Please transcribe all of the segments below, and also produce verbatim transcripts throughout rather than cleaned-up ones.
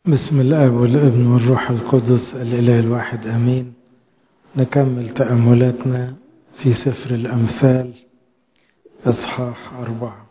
بسم الآب والابن والروح القدس الإله الواحد آمين. نكمل تأملاتنا في سفر الأمثال إصحاح أربعة.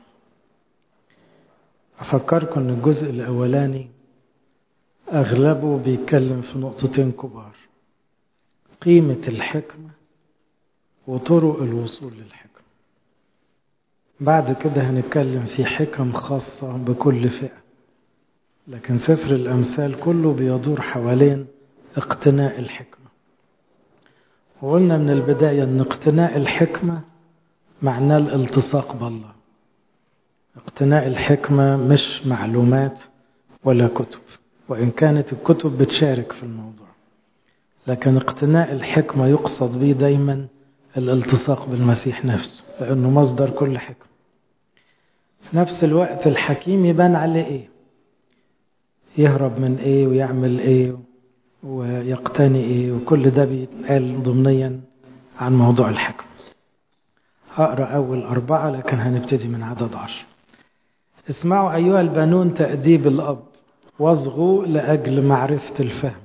أفكركم أن الجزء الأولاني أغلبه بيتكلم في نقطتين كبار: قيمة الحكمة وطرق الوصول للحكمة. بعد كده هنتكلم في حكم خاصة بكل فئة، لكن سفر الأمثال كله بيدور حوالين اقتناء الحكمة. وقلنا من البداية أن اقتناء الحكمة معناه الالتصاق بالله. اقتناء الحكمة مش معلومات ولا كتب، وإن كانت الكتب بتشارك في الموضوع، لكن اقتناء الحكمة يقصد به دايما الالتصاق بالمسيح نفسه، لأنه مصدر كل حكمة. في نفس الوقت الحكيم يبان عليه إيه، يهرب من إيه ويعمل إيه ويقتني إيه، وكل ده بيتقال ضمنيا عن موضوع الحكمة. هقرأ أول أربعة لكن هنبتدي من عدد عشر. اسمعوا أيها البنون تأديب الأب، واصغوا لأجل معرفة الفهم،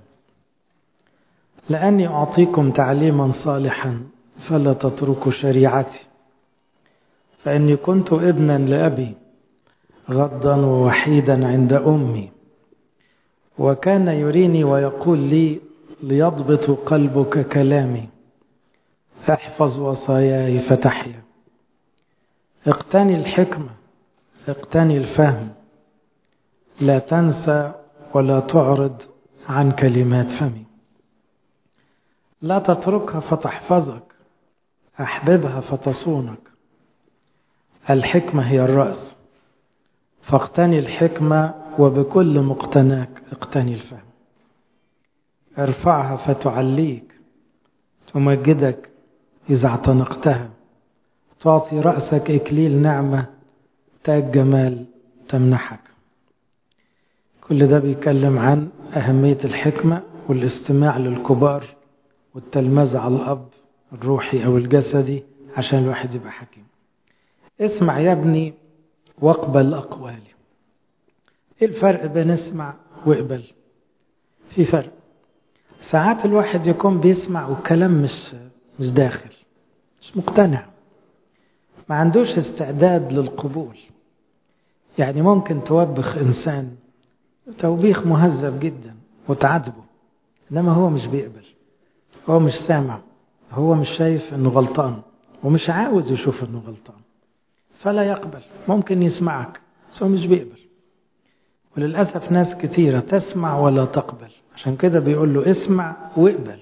لأني أعطيكم تعليما صالحا فلا تتركوا شريعتي. فإني كنت ابنا لأبي غضا ووحيدا عند أمي، وكان يريني ويقول لي ليضبط قلبك كلامي، احفظ وصاياي فتحيا. اقتني الحكمة، اقتني الفهم، لا تنسى ولا تعرض عن كلمات فمي. لا تتركها فتحفظك، احببها فتصونك. الحكمة هي الرأس، فاقتني الحكمة، وبكل مقتناك اقتني الفهم. ارفعها فتعليك، تمجدك إذا اعتنقتها. تعطي رأسك إكليل نعمة، تاج جمال تمنحك. كل ده بيتكلم عن أهمية الحكمة والاستماع للكبار والتلمذ على الأب الروحي أو الجسدي عشان الواحد يبقى حكيم. اسمع يا ابني واقبل أقوالي. إيه الفرق بين اسمع واقبل؟ في فرق. ساعات الواحد يكون بيسمع والكلام مش مش داخل، مش مقتنع، ما عندوش استعداد للقبول. يعني ممكن توبخ إنسان توبيخ مهذب جدا وتعاتبه، إنما هو مش بيقبل، هو مش سامع، هو مش شايف إنه غلطان ومش عاوز يشوف إنه غلطان، فلا يقبل. ممكن يسمعك بس هو مش بيقبل. وللأسف ناس كتيرة تسمع ولا تقبل، عشان كده بيقول له اسمع واقبل،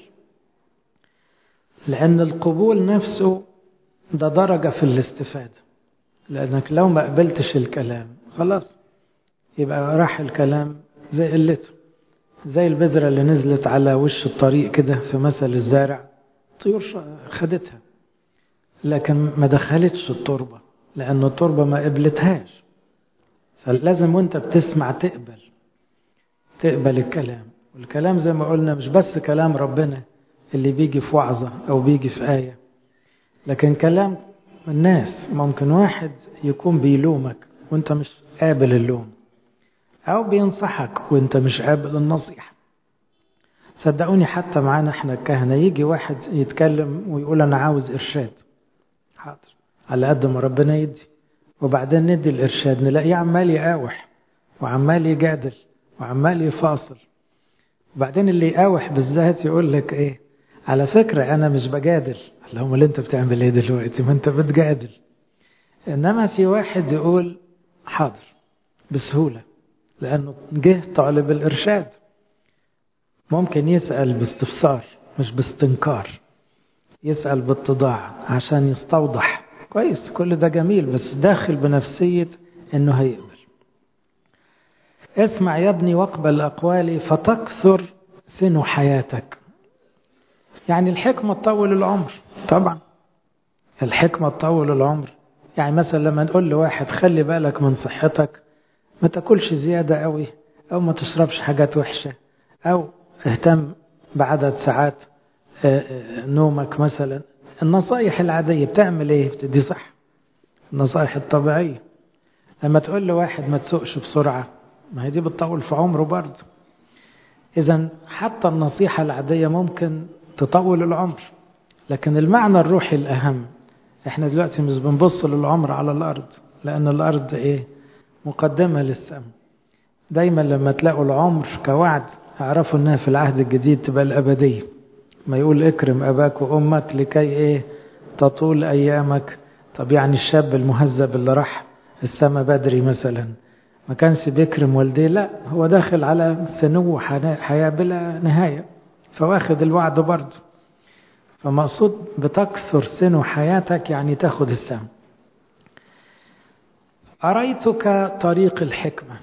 لأن القبول نفسه ده درجة في الاستفادة. لأنك لو ما قبلتش الكلام خلاص يبقى راح الكلام زي قلته، زي البذرة اللي نزلت على وش الطريق كده في مثل الزارع، طيور خدتها لكن ما دخلتش التربة، لأن التربة ما قبلتهاش. فلازم وانت بتسمع تقبل تقبل الكلام. والكلام زي ما قلنا مش بس كلام ربنا اللي بيجي في وعظة أو بيجي في آية، لكن كلام الناس. ممكن واحد يكون بيلومك وانت مش قابل اللوم، أو بينصحك وانت مش قابل النصيحة. صدقوني حتى معانا احنا الكهنة يجي واحد يتكلم ويقول أنا عاوز إرشاد، حاضر على قد ما ربنا يدي، وبعدين ندي الإرشاد نلاقيه عمال يقاوح وعمال يجادل وعمال يفاصل. وبعدين اللي يقاوح بالذات يقول لك ايه، على فكرة أنا مش بجادل. اللهم اللي انت بتعمل ايه دلوقتي؟ ما انت بتجادل. إنما في واحد يقول حاضر بسهولة لأنه جه طالب الإرشاد. ممكن يسأل باستفسار مش باستنكار، يسأل باتضاع عشان يستوضح. كويس، كل ده جميل، بس داخل بنفسية إنه هيقبل. اسمع يا ابني واقبل أقوالي فتكثر سن حياتك. يعني الحكمة تطول العمر، طبعا الحكمة تطول العمر. يعني مثلا لما نقول لواحد خلي بالك من صحتك، ما تاكلش زيادة قوي، أو ما تشربش حاجات وحشة، أو اهتم بعدد ساعات نومك مثلا. النصائح العادية بتعمل ايه؟ بتدي صح، النصائح الطبيعية. لما تقول لواحد ما تسوقش بسرعة، ما هي دي بتطول في عمره برضه. إذن حتى النصيحة العادية ممكن تطول العمر، لكن المعنى الروحي الأهم، احنا دلوقتي مش بنبص للعمر على الأرض، لأن الأرض إيه؟ مقدمة للسماء. دايما لما تلاقوا العمر كوعد اعرفوا انها في العهد الجديد تبقى الأبدية. ما يقول اكرم أباك وأمك لكي إيه؟ تطول أيامك. طب يعني الشاب المهذب اللي راح السماء بدري مثلا ما كانش بيكرم والديه؟ لا، هو داخل على ثنو حياة بلا نهاية، فواخد الوعد برضه. فمقصود بتكثر سنو حياتك يعني تاخد السماء. أريتك طريق الحكمة،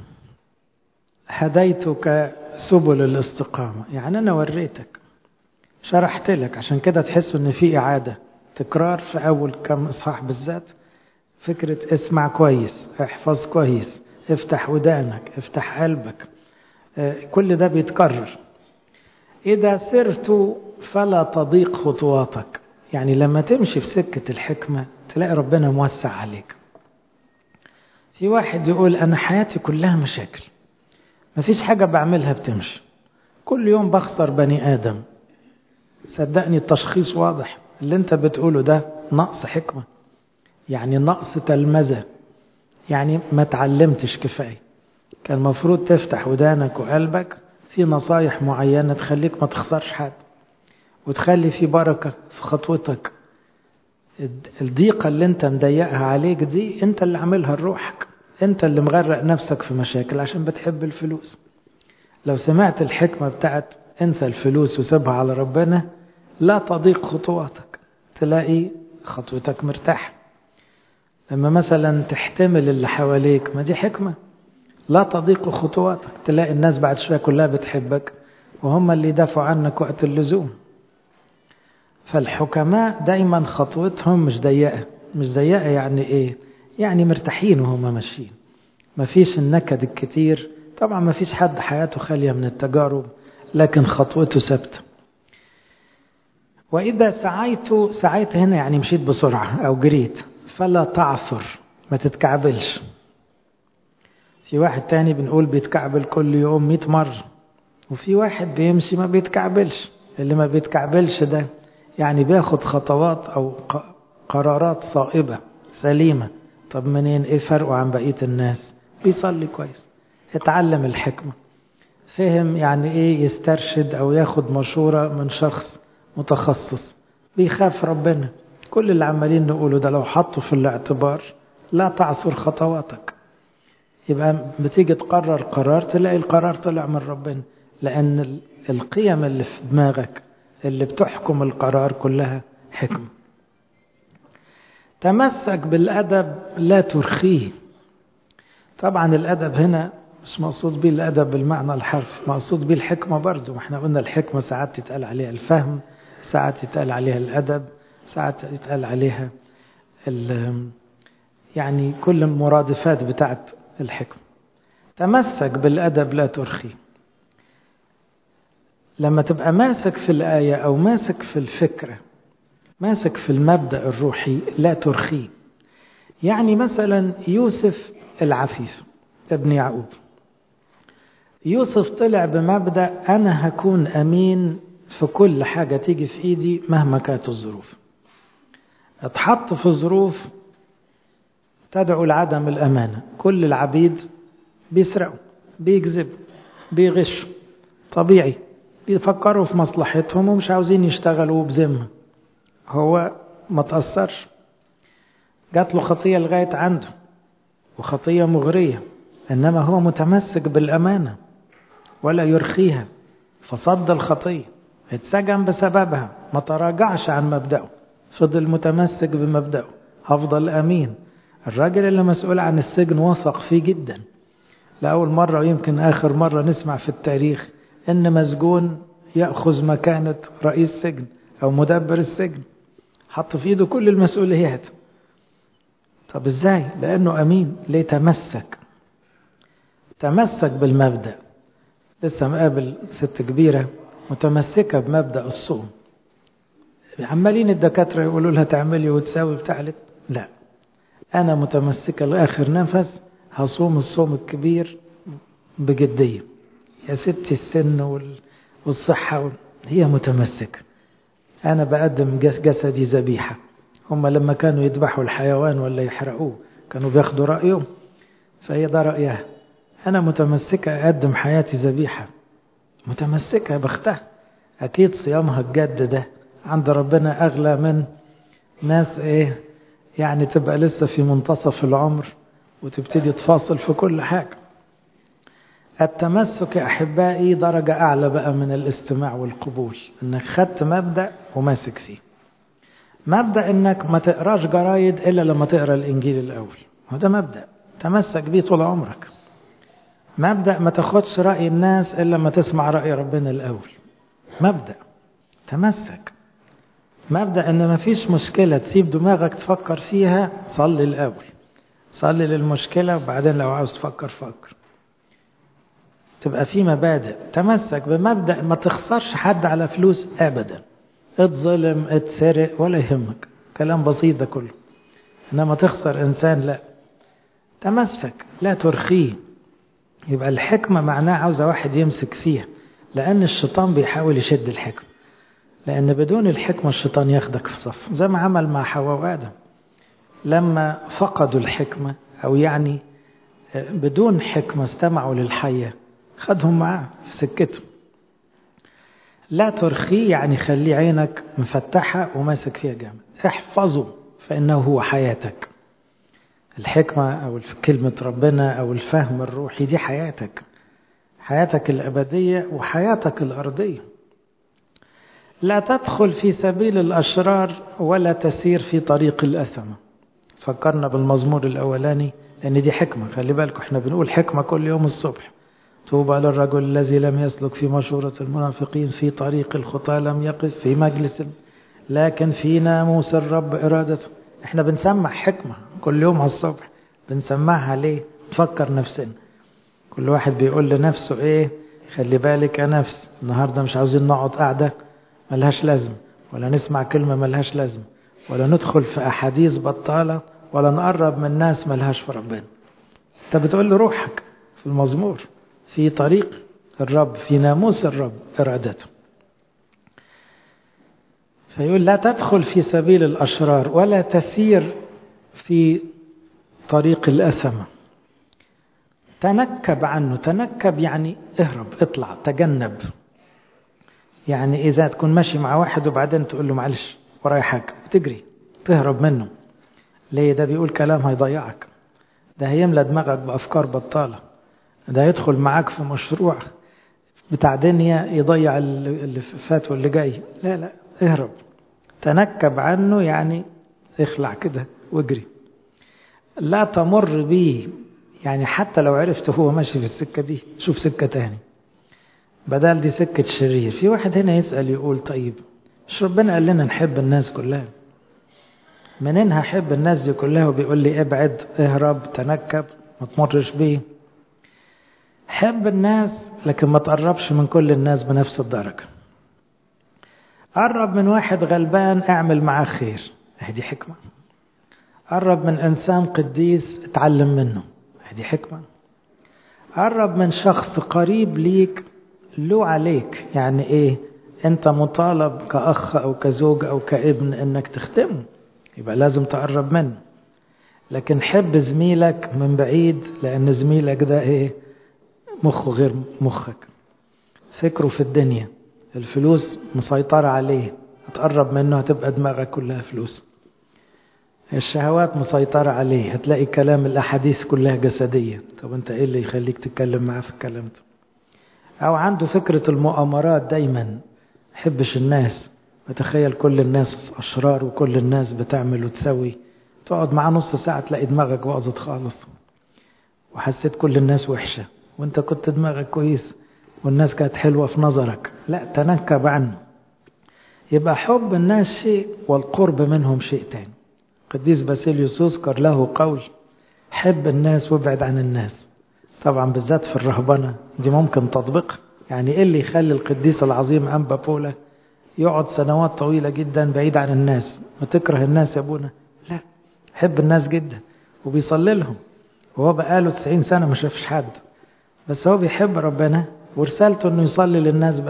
هديتك سبل الاستقامة. يعني أنا وريتك، شرحت لك، عشان كده تحسوا ان في إعادة تكرار في أول كم إصحاح بالذات. فكرة اسمع كويس، احفظ كويس، افتح ودانك، افتح قلبك، كل ده بيتكرر. إذا سرت فلا تضيق خطواتك. يعني لما تمشي في سكة الحكمة تلاقي ربنا موسع عليك. في واحد يقول أنا حياتي كلها مشاكل، مفيش حاجة بعملها بتمشي، كل يوم بخسر بني آدم. صدقني التشخيص واضح، اللي انت بتقوله ده نقص حكمة، يعني نقص تلمذة، يعني ما تعلمتش كفاية. كان المفروض تفتح ودانك وقلبك في نصايح معينة تخليك ما تخسرش حد، وتخلي في بركة في خطوتك. الضيقة اللي انت مضيقها عليك دي انت اللي عاملها لروحك، انت اللي مغرق نفسك في مشاكل عشان بتحب الفلوس. لو سمعت الحكمة بتاعت انسى الفلوس وسيبها على ربنا لا تضيق خطواتك، تلاقي خطوتك مرتاح. لما مثلا تحتمل اللي حواليك، ما دي حكمة، لا تضيق خطواتك، تلاقي الناس بعد شوية كلها بتحبك وهم اللي يدافعوا عنك وقت اللزوم. فالحكماء دايما خطوتهم مش ضيقة. مش ضيقة يعني ايه؟ يعني مرتاحين وهم ماشيين، مفيش النكد الكتير. طبعا مفيش حد حياته خالية من التجارب، لكن خطوته ثابته. وإذا سعيت، سعيت هنا يعني مشيت بسرعة أو جريت، فلا تعثر، ما تتكعبلش. في واحد تاني بنقول بيتكعبل كل يوم مئة مرة، وفي واحد بيمشي ما بيتكعبلش. اللي ما بيتكعبلش ده يعني بياخد خطوات أو قرارات صائبة سليمة. طب منين؟ إيه فرقه عن بقية الناس؟ بيصلي كويس، اتعلم الحكمة، فهم يعني إيه يسترشد أو ياخد مشورة من شخص متخصص، بيخاف ربنا. كل اللي عمالين نقوله ده لو حطوا في الاعتبار لا تعثر خطواتك. يبقى بتيجي تقرر قرار تلاقي القرار طلع من ربنا، لأن القيم اللي في دماغك اللي بتحكم القرار كلها حكمة. تمسك بالأدب لا ترخيه. طبعا الأدب هنا مش مقصود به الأدب بالمعنى الحرفي، مقصود به الحكمة برضو. احنا قلنا الحكمة ساعات تتقال عليها الفهم، ساعات تتقال عليها الأدب، ساعات تتقال عليها يعني كل المرادفات بتاعت الحكمة. تمسك بالأدب لا ترخي. لما تبقى ماسك في الآية أو ماسك في الفكرة، ماسك في المبدأ الروحي لا ترخي. يعني مثلا يوسف العفيف ابن يعقوب، يوسف طلع بمبدأ أنا هكون أمين في كل حاجة تيجي في إيدي مهما كانت الظروف. اتحط في ظروف تدعو لعدم الأمانة، كل العبيد بيسرقوا، بيكذبوا، بيغشوا، طبيعي، بيفكروا في مصلحتهم ومش عاوزين يشتغلوا بذمة. هو ما تأثرش، جات له خطية لغاية عنده وخطية مغرية، إنما هو متمسك بالأمانة ولا يرخيها، فصد الخطية، اتسجن بسببها، ما تراجعش عن مبدأه، فضل متمسك بمبدأه، هفضل أمين. الراجل اللي مسؤول عن السجن وثق فيه جدا. لأول مرة ويمكن آخر مرة نسمع في التاريخ إن مسجون يأخذ مكانة رئيس سجن أو مدبر السجن، حط في إيده كل المسؤوليات. طب إزاي؟ لأنه أمين. ليه؟ تمسك تمسك بالمبدأ. لسه مقابل ست كبيرة متمسكة بمبدأ الصوم، عمالين الدكاترة يقولوا لها تعملي وتساوي بتعلت، لا، أنا متمسكة لآخر نفس، هصوم الصوم الكبير بجدية. يا ست السن والصحة، هي متمسكة. أنا بقدم جسدي ذبيحة. هم لما كانوا يذبحوا الحيوان ولا يحرقوه كانوا بياخدوا رأيه، فهي ده رأيها. أنا متمسكة أقدم حياتي ذبيحة، متمسكة بختها. أكيد صيامها الجد ده عند ربنا أغلى من ناس إيه يعني تبقى لسه في منتصف العمر وتبتدي تفاصل في كل حاجة. التمسك يا أحبائي درجة أعلى بقى من الاستماع والقبول، إنك خدت مبدأ وماسك فيه. مبدأ إنك ما تقراش جرايد إلا لما تقرأ الإنجيل الأول، وده مبدأ تمسك بيه طول عمرك. مبدأ ما تاخدش رأي الناس إلا لما تسمع رأي ربنا الأول، مبدأ تمسك. مبدأ إن ما فيش مشكلة تسيب دماغك تفكر فيها، صلي الأول، صلي للمشكلة وبعدين لو عاوز تفكر فكر. تبقى في مبادئ. تمسك بمبدأ ما تخسرش حد على فلوس أبدا، اتظلم اتسرق ولا يهمك، كلام بسيط ده كله. إنما تخسر إنسان لا. تمسك لا ترخيه. يبقى الحكمة معناها عاوزة واحد يمسك فيها، لأن الشيطان بيحاول يشد الحكمة، لأن بدون الحكمة الشيطان ياخدك في صف، زي ما عمل مع حواء وآدم لما فقدوا الحكمة، أو يعني بدون حكمة استمعوا للحية خدهم معاه في سكته. لا ترخيه يعني خلي عينك مفتحة وماسك فيها جامد. احفظه فإنه هو حياتك. الحكمة أو كلمة ربنا أو الفهم الروحي دي حياتك، حياتك الأبدية وحياتك الأرضية. لا تدخل في سبيل الأشرار ولا تسير في طريق الأثمة. فكرنا بالمزمور الأولاني لأن دي حكمة. خلي بالكم احنا بنقول حكمة كل يوم الصبح. طوبى للرجل الذي لم يسلك في مشورة المنافقين، في طريق الخطاة لم يقف، في مجلس لكن في ناموس الرب إرادته. احنا بنسمع حكمة كل يوم الصبح. بنسمعها ليه؟ نفكر نفسنا. كل واحد بيقول لنفسه ايه؟ خلي بالك يا نفس، النهاردة مش عاوزين نقعد قاعدة ملهاش لازم، ولا نسمع كلمة ملهاش لازم، ولا ندخل في أحاديث بطالة، ولا نقرب من ناس ملهاش في ربنا. انت بتقول لروحك في المزمور في طريق الرب، في ناموس الرب إرادته. فيقول لا تدخل في سبيل الأشرار ولا تسير في طريق الأثمة. تنكب عنه. تنكب يعني اهرب، اطلع، تجنب. يعني إذا تكون ماشي مع واحد وبعدين تقول له معلش وراي حاجة، تجري تهرب منه. ليه؟ ده بيقول كلام هيضيعك، ده هيملى دماغك بأفكار بطالة، ده يدخل معاك في مشروع بتاع دنيا يضيع اللي فات واللي جاي. لا لا، اهرب. تنكب عنه يعني اخلع كده واجري. لا تمر به، يعني حتى لو عرفت هو ماشي في السكة دي شوف سكة تاني بدل دي سكة شرير. في واحد هنا يسأل يقول طيب مش ربنا قال لنا نحب الناس كلها؟ منين هحب الناس دي كلها وبيقول لي ابعد، اهرب، تنكب، ما تمرش بيه؟ حب الناس لكن ما تقربش من كل الناس بنفس الدرجة. قرب من واحد غلبان اعمل معاه خير، هذه حكمة. قرب من إنسان قديس اتعلم منه، هذه حكمة. قرب من شخص قريب ليك له عليك، يعني ايه؟ انت مطالب كأخ او كزوج او كابن انك تخدمه، يبقى لازم تقرب منه. لكن حب زميلك من بعيد، لان زميلك ده ايه؟ مخه غير مخك، فكره في الدنيا، الفلوس مسيطرة عليه، هتقرب منه هتبقى دماغك كلها فلوس. الشهوات مسيطرة عليه، هتلاقي كلام الأحاديث كلها جسدية. طب انت ايه اللي يخليك تتكلم معاه في الكلام ده؟ او عنده فكرة المؤامرات دايما، حبش الناس، بتخيل كل الناس أشرار وكل الناس بتعمل وتسوي، تقعد معاه نص ساعة تلاقي دماغك باظت خالص وحسيت كل الناس وحشة وانت كنت دماغك كويس والناس كانت حلوة في نظرك. لا، تنكب عنه. يبقى حب الناس شيء والقرب منهم شيء تاني. قديس باسيليوس يذكر له قول حب الناس وابعد عن الناس. طبعا بالذات في الرهبنة دي ممكن تطبيق. يعني ايه اللي يخلي القديس العظيم أنبا بولا يقعد سنوات طويلة جدا بعيد عن الناس؟ ما تكره الناس يا ابونا؟ لا، حب الناس جدا وبيصلي لهم، وهو بقاله تسعين سنة ما شافش حد، بس هو بيحب ربنا ورسالته انه يصلي للناس بس،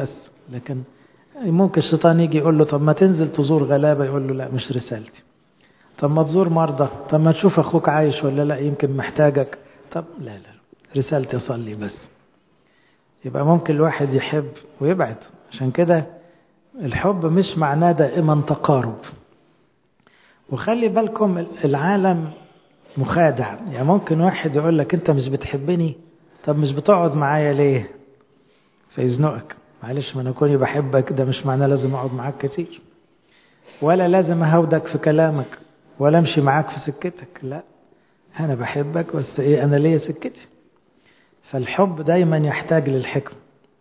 لكن ممكن الشيطان يجي يقول له طب ما تنزل تزور غلابة، يقول له لا مش رسالتي. طب ما تزور مرضى، طب ما تشوف أخوك عايش ولا لا يمكن محتاجك، طب لا لا رسالتي صلي بس. يبقى ممكن الواحد يحب ويبعد. عشان كده الحب مش معناه دائما تقارب. وخلي بالكم العالم مخادع، يعني ممكن واحد يقول لك انت مش بتحبني، طب مش بتقعد معايا ليه؟ فيزنقك. معلش ما انا كوني بحبك ده مش معناه لازم اقعد معاك كتير، ولا لازم اهودك في كلامك، ولا امشي معاك في سكتك. لا، انا بحبك بس ايه، انا ليا سكتي. فالحب دايما يحتاج للحكمة.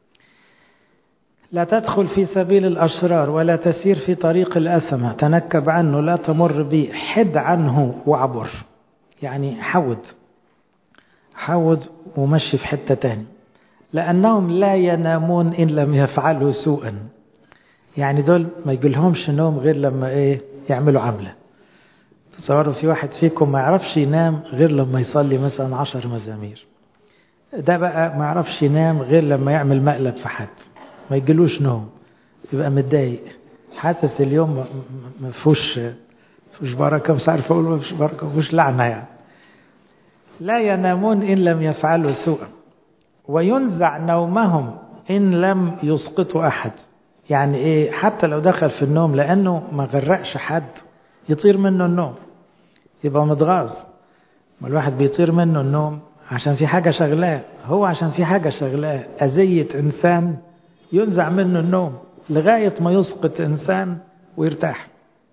لا تدخل في سبيل الأشرار ولا تسير في طريق الأثمة، تنكب عنه لا تمر به، حد عنه وعبر. يعني حود حود ومشي في حتة تاني. لأنهم لا ينامون إن لم يفعلوا سوءا. يعني دول ما يقولهمش نوم غير لما إيه يعملوا عملة. تصوروا في واحد فيكم ما يعرفش ينام غير لما يصلي مثلا عشر مزامير. ده بقى ما يعرفش ينام غير لما يعمل مقلب في حد، ما يجيلوش نوم، يبقى متضايق، حاسس اليوم ما فيهوش فيهوش بركة، مش عارف أقول ما فيش بركة، ما فيهوش لعنة يعني. لا ينامون إن لم يفعلوا سوءا وينزع نومهم إن لم يسقطوا أحد. يعني إيه؟ حتى لو دخل في النوم لأنه ما غرقش حد يطير منه النوم، يبقى متغاظ. ما الواحد بيطير منه النوم عشان في حاجة شغلاه، هو عشان في حاجة شغلاه أذية إنسان ينزع منه النوم لغاية ما يسقط إنسان ويرتاح.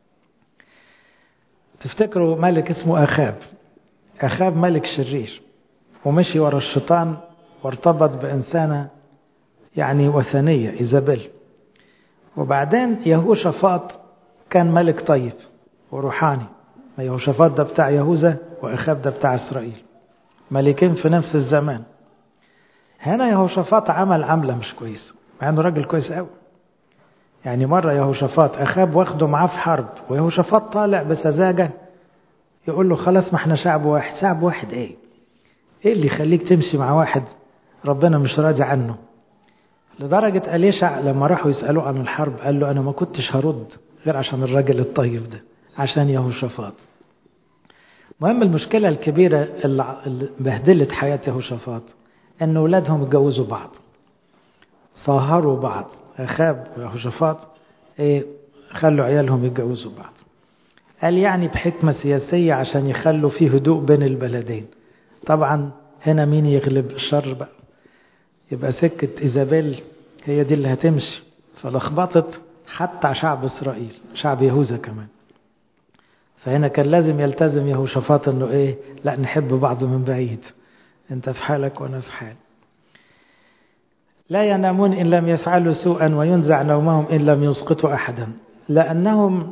تفتكروا ملك اسمه أخاب. أخاب ملك شرير ومشي ورا الشيطان وارتبط بإنسانة يعني وثنية إيزابيل. وبعدين يهوشافاط كان ملك طيب وروحاني. يهوشافاط ده بتاع يهوذا وأخاب ده بتاع إسرائيل، ملكين في نفس الزمان. هنا يهوشافاط عمل عملة مش كويس مع انه راجل كويس قوي. يعني مرة يهوشافاط أخاب واخده معاه في حرب، ويهوشافاط طالع بسذاجة يقول له خلاص ما احنا شعب واحد. شعب واحد ايه؟ ايه اللي يخليك تمشي مع واحد ربنا مش راضي عنه؟ لدرجة أليشع لما راحوا يسألوه عن الحرب قال له أنا ما كنتش هرد غير عشان الراجل الطيب ده، عشان يهوشافاط. مهم المشكلة الكبيرة اللي بهدلت حياة يهوشافاط أن أولادهم اتجوزوا بعض، صاهروا بعض. أخاب ويهوشافاط ايه خلوا عيالهم يتجوزوا بعض. قال يعني بحكمة سياسية عشان يخلوا فيه هدوء بين البلدين. طبعا هنا مين يغلب؟ الشر بقى. يبقى سكة إيزابيل هي دي اللي هتمشي، فلخبطت حتى شعب إسرائيل، شعب يهوذا كمان. فهنا كان لازم يلتزم يهوشافاط انه ايه، لا نحب بعض من بعيد، انت في حالك وانا في حال. لا ينامون إن لم يفعلوا سوءا وينزع نومهم إن لم يسقطوا أحدا، لأنهم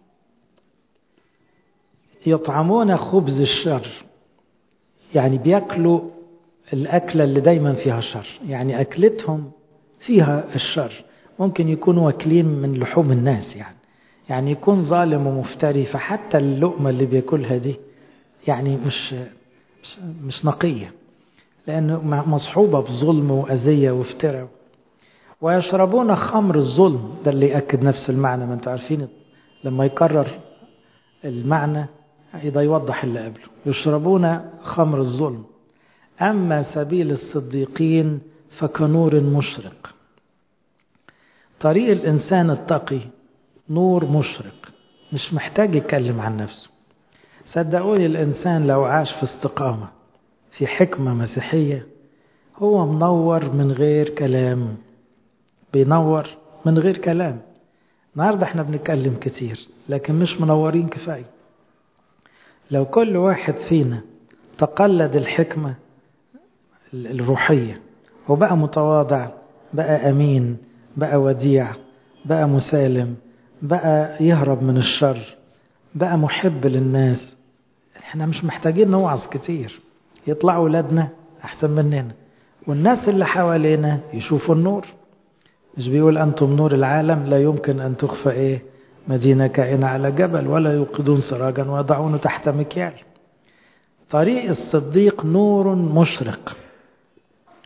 يطعمون خبز الشر. يعني بيأكلوا الأكلة اللي دايما فيها الشر، يعني أكلتهم فيها الشر. ممكن يكونوا واكلين من لحوم الناس، يعني يعني يكون ظالم ومفتري، فحتى اللقمة اللي بياكلها دي يعني مش مش, مش نقية، لأنه مصحوبة بظلم وأذية وافتراء. ويشربون خمر الظلم، ده اللي يأكد نفس المعنى. ما انتوا عارفين لما يكرر المعنى ده يوضح اللي قبله. يشربون خمر الظلم. أما سبيل الصديقين فكنور مشرق. طريق الإنسان التقي نور مشرق، مش محتاج يتكلم عن نفسه. صدقوني الإنسان لو عاش في استقامة في حكمة مسيحية هو منور من غير كلام، بينور من غير كلام. النهاردة احنا بنتكلم كتير لكن مش منورين كفاية. لو كل واحد فينا تقلد الحكمة الروحية وبقى متواضع، بقى أمين، بقى وديع، بقى مسالم، بقى يهرب من الشر، بقى محب للناس، احنا مش محتاجين نوعظ كتير. يطلعوا ولادنا أحسن مننا، والناس اللي حوالينا يشوفوا النور. مش بيقول أنتم نور العالم، لا يمكن أن تخفى إيه مدينة كائنة على جبل، ولا يوقدون سراجا ويضعونه تحت مكيال. طريق الصديق نور مشرق.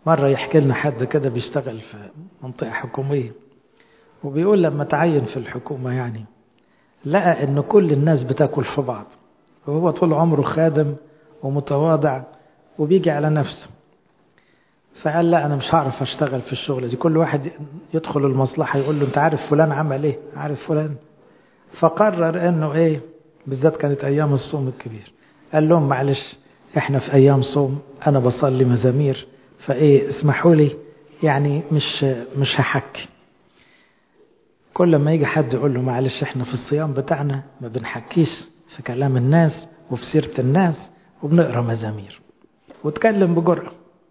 مرة يحكي لنا حد كده بيشتغل في منطقة حكومية، وبيقول لما تعين في الحكومة يعني لقى ان كل الناس بتاكل في بعض، وهو طول عمره خادم ومتواضع وبيجي على نفسه. فقال لا، انا مش هعرف اشتغل في الشغل دي، كل واحد يدخل المصلحة يقول له انت عارف فلان عمل ايه، عارف فلان. فقرر انه ايه، بالذات كانت ايام الصوم الكبير، قال لهم معلش احنا في ايام صوم، انا بصلي مزامير، فايه اسمحوا لي يعني مش مش هحكي. كل ما يجي حد يقول له معلش احنا في الصيام بتاعنا ما بنحكيش في كلام الناس وفي سيرة الناس وبنقرأ مزامير، وتكلم بجرأة.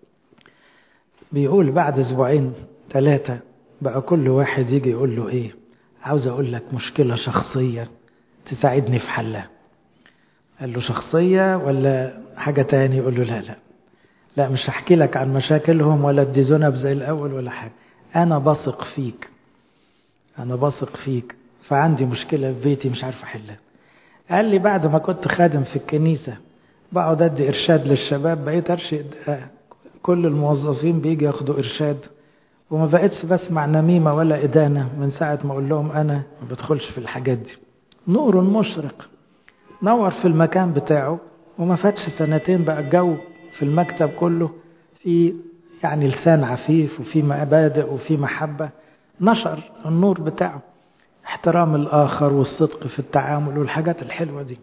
بيقول بعد اسبوعين ثلاثة بقى كل واحد يجي يقول له ايه، عاوز اقول لك مشكلة شخصية تساعدني في حلها. قال له شخصية ولا حاجة تاني؟ يقول له لا لا لا مش هحكي لك عن مشاكلهم ولا ادي ذنب زي الاول ولا حاجة، انا بثق فيك، انا بثق فيك، فعندي مشكلة في بيتي مش عارف احلها. قال لي بعد ما كنت خادم في الكنيسة بقعد ادي ارشاد للشباب، بقيت ارشد كل الموظفين بيجي ياخدوا ارشاد، وما بقيتش بسمع نميمة ولا ادانة من ساعة ما اقول لهم انا ما بدخلش في الحاجات دي. نور مشرق نور في المكان بتاعه، وما فاتش سنتين بقى الجو في المكتب كله في يعني لسان عفيف وفي مبادئ وفي محبة، نشر النور بتاعه، احترام الآخر والصدق في التعامل والحاجات الحلوة دي.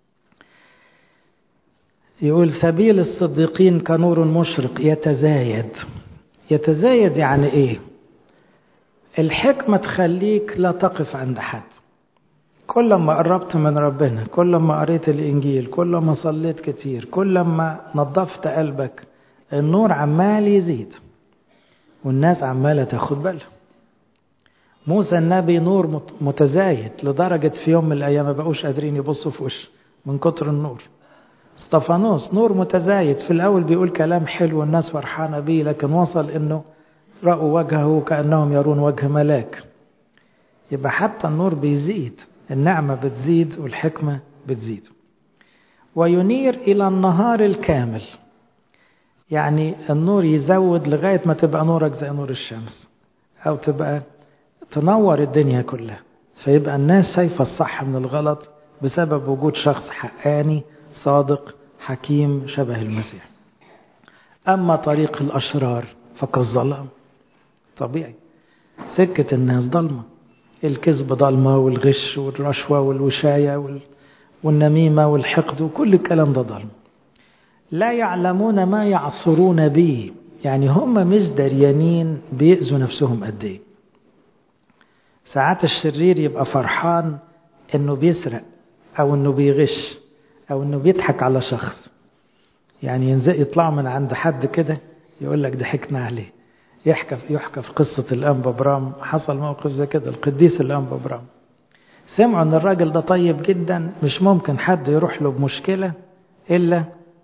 يقول سبيل الصديقين كنور مشرق يتزايد. يتزايد يعني ايه؟ الحكمة تخليك لا تقف عند حد. كل ما قربت من ربنا، كل ما قريت الإنجيل، كل ما صليت كتير، كل ما نظفت قلبك، النور عمال يزيد والناس عمالة تاخد بالها. موسى النبي نور متزايد لدرجة في يوم من الأيام ما بقوش قادرين يبصوا في وشه من كتر النور. استفانوس نور متزايد، في الأول بيقول كلام حلو والناس فرحانة بيه، لكن وصل إنه رأوا وجهه كأنهم يرون وجه ملاك. يبقى حتى النور بيزيد، النعمة بتزيد والحكمة بتزيد. وينير إلى النهار الكامل، يعني النور يزود لغاية ما تبقى نورك زي نور الشمس، أو تبقى تنور الدنيا كلها، فيبقى الناس شايفة الصح من الغلط بسبب وجود شخص حقاني صادق حكيم شبه المسيح. أما طريق الأشرار فكالظلام، طبيعي سكة الناس ضلمة، الكذب ضلمة والغش والرشوة والوشاية والنميمة والحقد وكل الكلام ده ضلمة. لا يعلمون ما يعصرون به، يعني هم مش دريانين بيأذوا نفسهم قد ايه. ساعات الشرير يبقى فرحان انه بيسرق او انه بيغش او انه بيضحك على شخص، يعني ينزل يطلع من عند حد كده يقول لك ضحكنا عليه. يحكى يحكى في قصة الأنبا برام، حصل موقف زي كده، القديس الأنبا برام سمعوا ان الراجل ده طيب جدا، مش ممكن حد يروح له بمشكلة إلا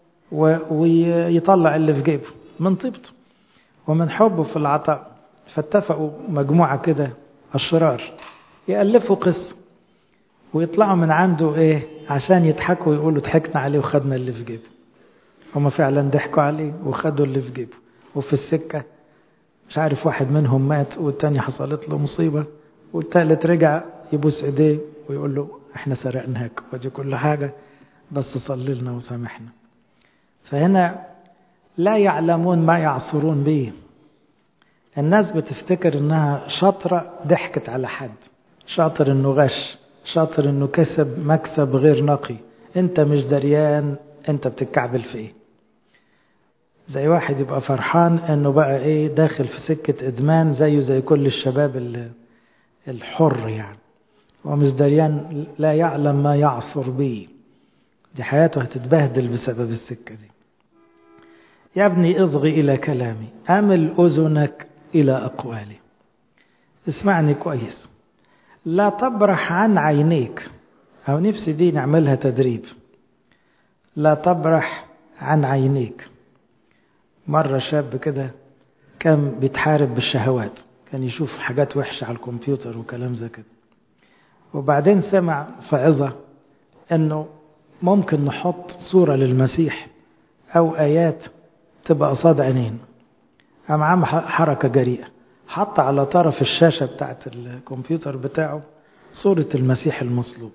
ويطلع اللي في جيبه من طيبته ومن حبه في العطاء. فاتفقوا مجموعة كده أشرار يألفوا قصة ويطلعوا من عنده إيه عشان يضحكوا ويقولوا ضحكنا عليه وخدنا اللي في جيبه. هما فعلا ضحكوا عليه وخدوا اللي في جيبه، وفي السكة مش عارف واحد منهم مات والتاني حصلت له مصيبة، والتالت رجع يبوس ايديه ويقول له احنا سرقناك ودي كل حاجة بس صلي لنا وسامحنا. فهنا لا يعلمون ما يعصرون به. الناس بتفتكر انها شاطرة ضحكت على حد، شاطر انه غش، شاطر انه كسب مكسب غير نقي. انت مش دريان انت بتتكعبل في ايه. زي واحد يبقى فرحان انه بقى ايه داخل في سكة ادمان زيه زي كل الشباب الحر يعني، ومش دريان، لا يعلم ما يعصر به، دي حياته هتتبهدل بسبب السكة دي. يا ابني اصغي الى كلامي، امل اذنك الى اقوالي. اسمعني كويس، لا تبرح عن عينيك، او نفسي دي نعملها تدريب، لا تبرح عن عينيك. مرة شاب كده كان بيتحارب بالشهوات، كان يشوف حاجات وحشة على الكمبيوتر وكلام زي كده، وبعدين سمع فعظة انه ممكن نحط صورة للمسيح او ايات تبقى قصاد عينين، قام عامل حركة جريئة، حط على طرف الشاشة بتاعت الكمبيوتر بتاعه صورة المسيح المصلوب.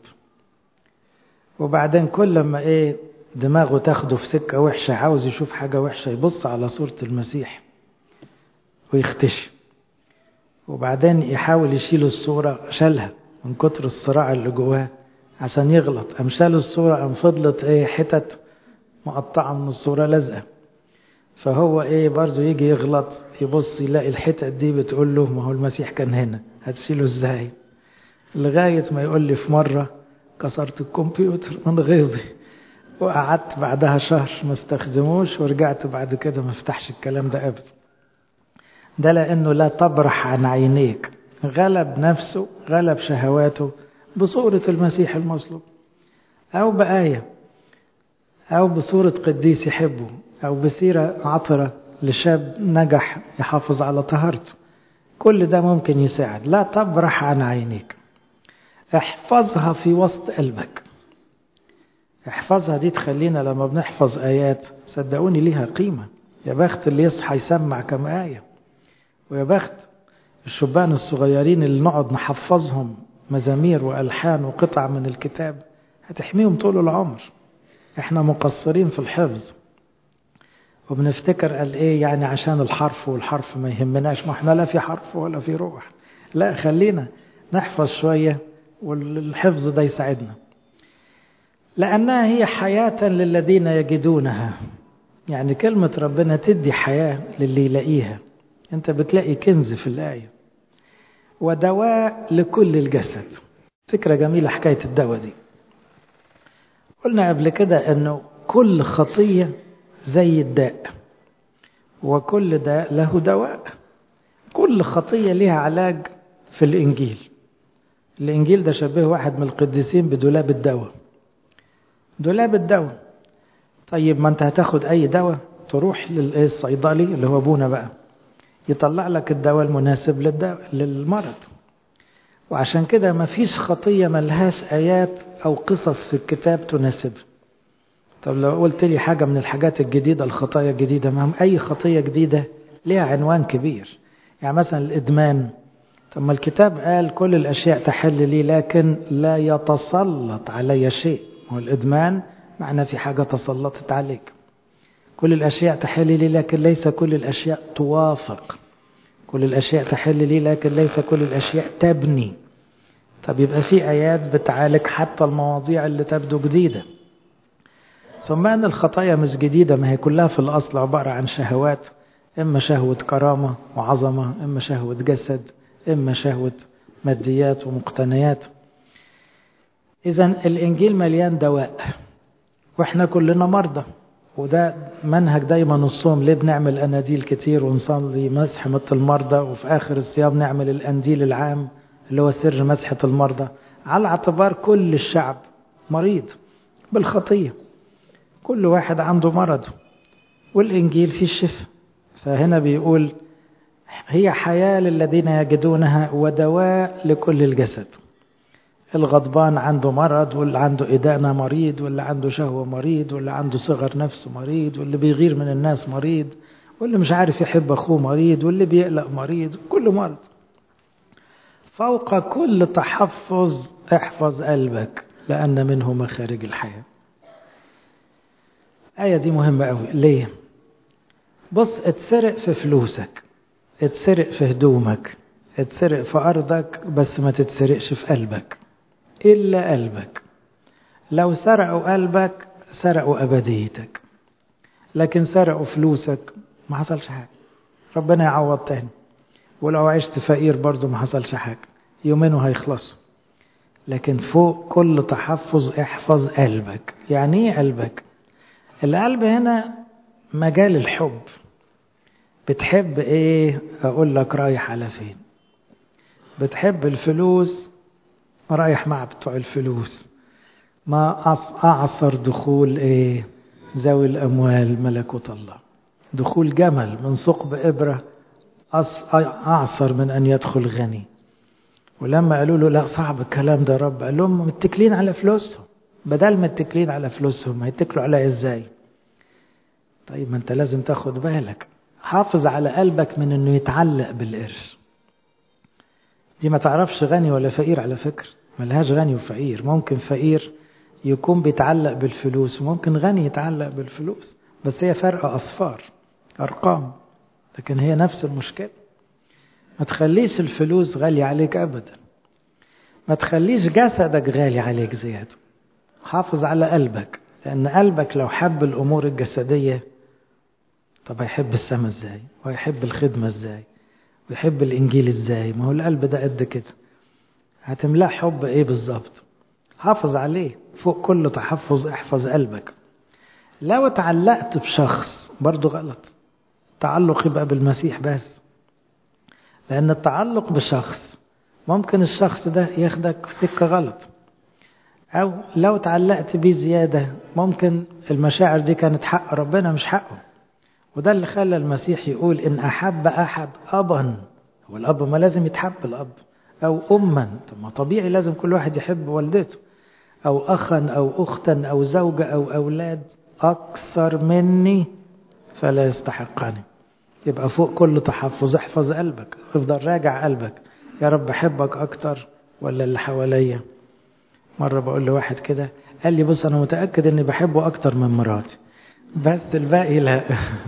وبعدين كل ما ايه دماغه تاخده في سكة وحشة، عاوز يشوف حاجة وحشة، يبص على صورة المسيح ويختشي. وبعدين يحاول يشيل الصورة، شالها من كتر الصراع اللي جواه عشان يغلط، قام شال الصورة، قام فضلت ايه حتت مقطعة من الصورة لازقة. فهو ايه برضو يجي يغلط، يبص يلاقي الحتت دي بتقول له ما هو المسيح كان هنا، هتشيله ازاي؟ لغاية ما يقول لي في مرة كسرت الكمبيوتر من غيظي، وقعدت بعدها شهر ما استخدموش، ورجعت بعد كده ما افتحش الكلام ده ابدا. ده لانه لا تبرح عن عينيك، غلب نفسه، غلب شهواته بصورة المسيح المصلوب، او بآية، او بصورة قديس يحبه، او بسيرة عطرة لشاب نجح يحافظ على طهارته. كل ده ممكن يساعد. لا تبرح عن عينيك، احفظها في وسط قلبك. احفظها دي تخلينا لما بنحفظ آيات صدقوني ليها قيمة. يا بخت اللي يصحى يسمع كم آية، ويا بخت الشبان الصغيرين اللي نقعد نحفظهم مزامير وألحان وقطع من الكتاب، هتحميهم طول العمر. احنا مقصرين في الحفظ وبنفتكر قال ايه يعني عشان الحرف، والحرف ما يهمناش، ما احنا لا في حرف ولا في روح. لا، خلينا نحفظ شوية والحفظ ده يساعدنا، لأنها هي حياة للذين يجدونها. يعني كلمة ربنا تدي حياة للي يلاقيها. انت بتلاقي كنز في الآية. ودواء لكل الجسد. فكرة جميلة حكاية الدواء دي. قلنا قبل كده انه كل خطية زي الداء، وكل داء له دواء. كل خطية لها علاج في الإنجيل. الإنجيل ده شبه واحد من القديسين بدولاب الدواء. دولاب الدواء. طيب ما انت هتاخد اي دواء، تروح للصيدلي اللي هو ابونا بقى، يطلع لك الدواء المناسب للدواء للمرض. وعشان كده ما فيش خطية ملهاش آيات أو قصص في الكتاب تناسبها. طب لو قلت لي حاجة من الحاجات الجديدة، الخطايا الجديدة، ما أي خطية جديدة ليها عنوان كبير. يعني مثلا الإدمان، طب ما الكتاب قال كل الأشياء تحل لي لكن لا يتسلط علي شيء. هو الإدمان معنى في حاجة تسلطت عليك. كل الأشياء تحل لي لكن ليس كل الأشياء توافق. كل الأشياء تحل لي لكن ليس كل الأشياء تبني. طب يبقى في آيات بتعالج حتى المواضيع اللي تبدو جديدة. ثم أن الخطايا مش جديدة، ما هي كلها في الأصل عبارة عن شهوات، إما شهوة كرامة وعظمة، إما شهوة جسد، إما شهوة ماديات ومقتنيات. إذن الإنجيل مليان دواء، وإحنا كلنا مرضى. وده منهج دايما الصوم. ليه بنعمل أناديل كتير ونصلي مسحة المرضى، وفي آخر الصيام نعمل الأنديل العام اللي هو سر مسحة المرضى، على اعتبار كل الشعب مريض بالخطية، كل واحد عنده مرض، والإنجيل فيه الشفاء. فهنا بيقول هي حياة للذين يجدونها ودواء لكل الجسد. الغضبان عنده مرض، واللي عنده إدانة مريض، واللي عنده شهوة مريض، واللي عنده صغر نفس مريض، واللي بيغير من الناس مريض، واللي مش عارف يحب أخوه مريض، واللي بيقلق مريض، كل مرض. فوق كل تحفظ احفظ قلبك لأن منه مخارج الحياة. الآية دي مهمة قوي. ليه؟ بص، اتسرق في فلوسك، اتسرق في هدومك، اتسرق في أرضك، بس ما تتسرقش في قلبك. إلا قلبك. لو سرقوا قلبك سرقوا أبديتك، لكن سرقوا فلوسك ما حصلش حاجة، ربنا يعوض تاني. ولو عشت فقير برضو ما حصلش حاجة، يومين وهيخلصوا. لكن فوق كل تحفظ احفظ قلبك. يعني ايه قلبك؟ القلب هنا مجال الحب. بتحب ايه؟ اقول لك رايح على فين. بتحب الفلوس، رايح مع بتوع الفلوس. ما أعصر دخول إيه؟ ذوي الأموال ملكوت الله. دخول جمل من ثقب إبرة أعصر من أن يدخل غني. ولما قالوا له لا صعب الكلام ده رب، قال لهم متكلين على فلوسهم. بدل ما متكلين على فلوسهم هيتكلوا عليها إزاي؟ طيب ما أنت لازم تاخد بالك. حافظ على قلبك من انه يتعلق بالقرش. دي ما تعرفش غني ولا فقير على فكرة، ملهاش غني وفقير. ممكن فقير يكون بيتعلق بالفلوس وممكن غني يتعلق بالفلوس، بس هي فرق أصفار أرقام، لكن هي نفس المشكلة. ما تخليش الفلوس غالية عليك أبدا، ما تخليش جسدك غالي عليك زيادة. حافظ على قلبك، لأن قلبك لو حب الأمور الجسدية طب هيحب السماء ازاي، وهيحب الخدمة ازاي، ويحب الإنجيل ازاي؟ ما هو القلب ده قد كده، هتملاه حب ايه بالظبط؟ حافظ عليه. فوق كل تحفظ احفظ قلبك. لو اتعلقت بشخص برضو غلط، تعلق يبقى بالمسيح بس، لأن التعلق بشخص ممكن الشخص ده ياخدك في سكة غلط، أو لو تعلقت بيه زيادة ممكن المشاعر دي كانت حق ربنا مش حقه. وده اللي خلى المسيح يقول إن أحب أحد أبا، والأب ما لازم يتحب الأب، أو أما، طب ما طبيعي لازم كل واحد يحب والدته، أو أخا أو أختا أو زوجة أو أولاد أكثر مني فلا يستحقني. يبقى فوق كل تحفظ احفظ قلبك، افضل راجع قلبك، يا رب أحبك أكتر ولا اللي حواليا؟ مرة بقول لواحد كده قال لي بص أنا متأكد أني بحبه أكتر من مراتي بس الباقي لا.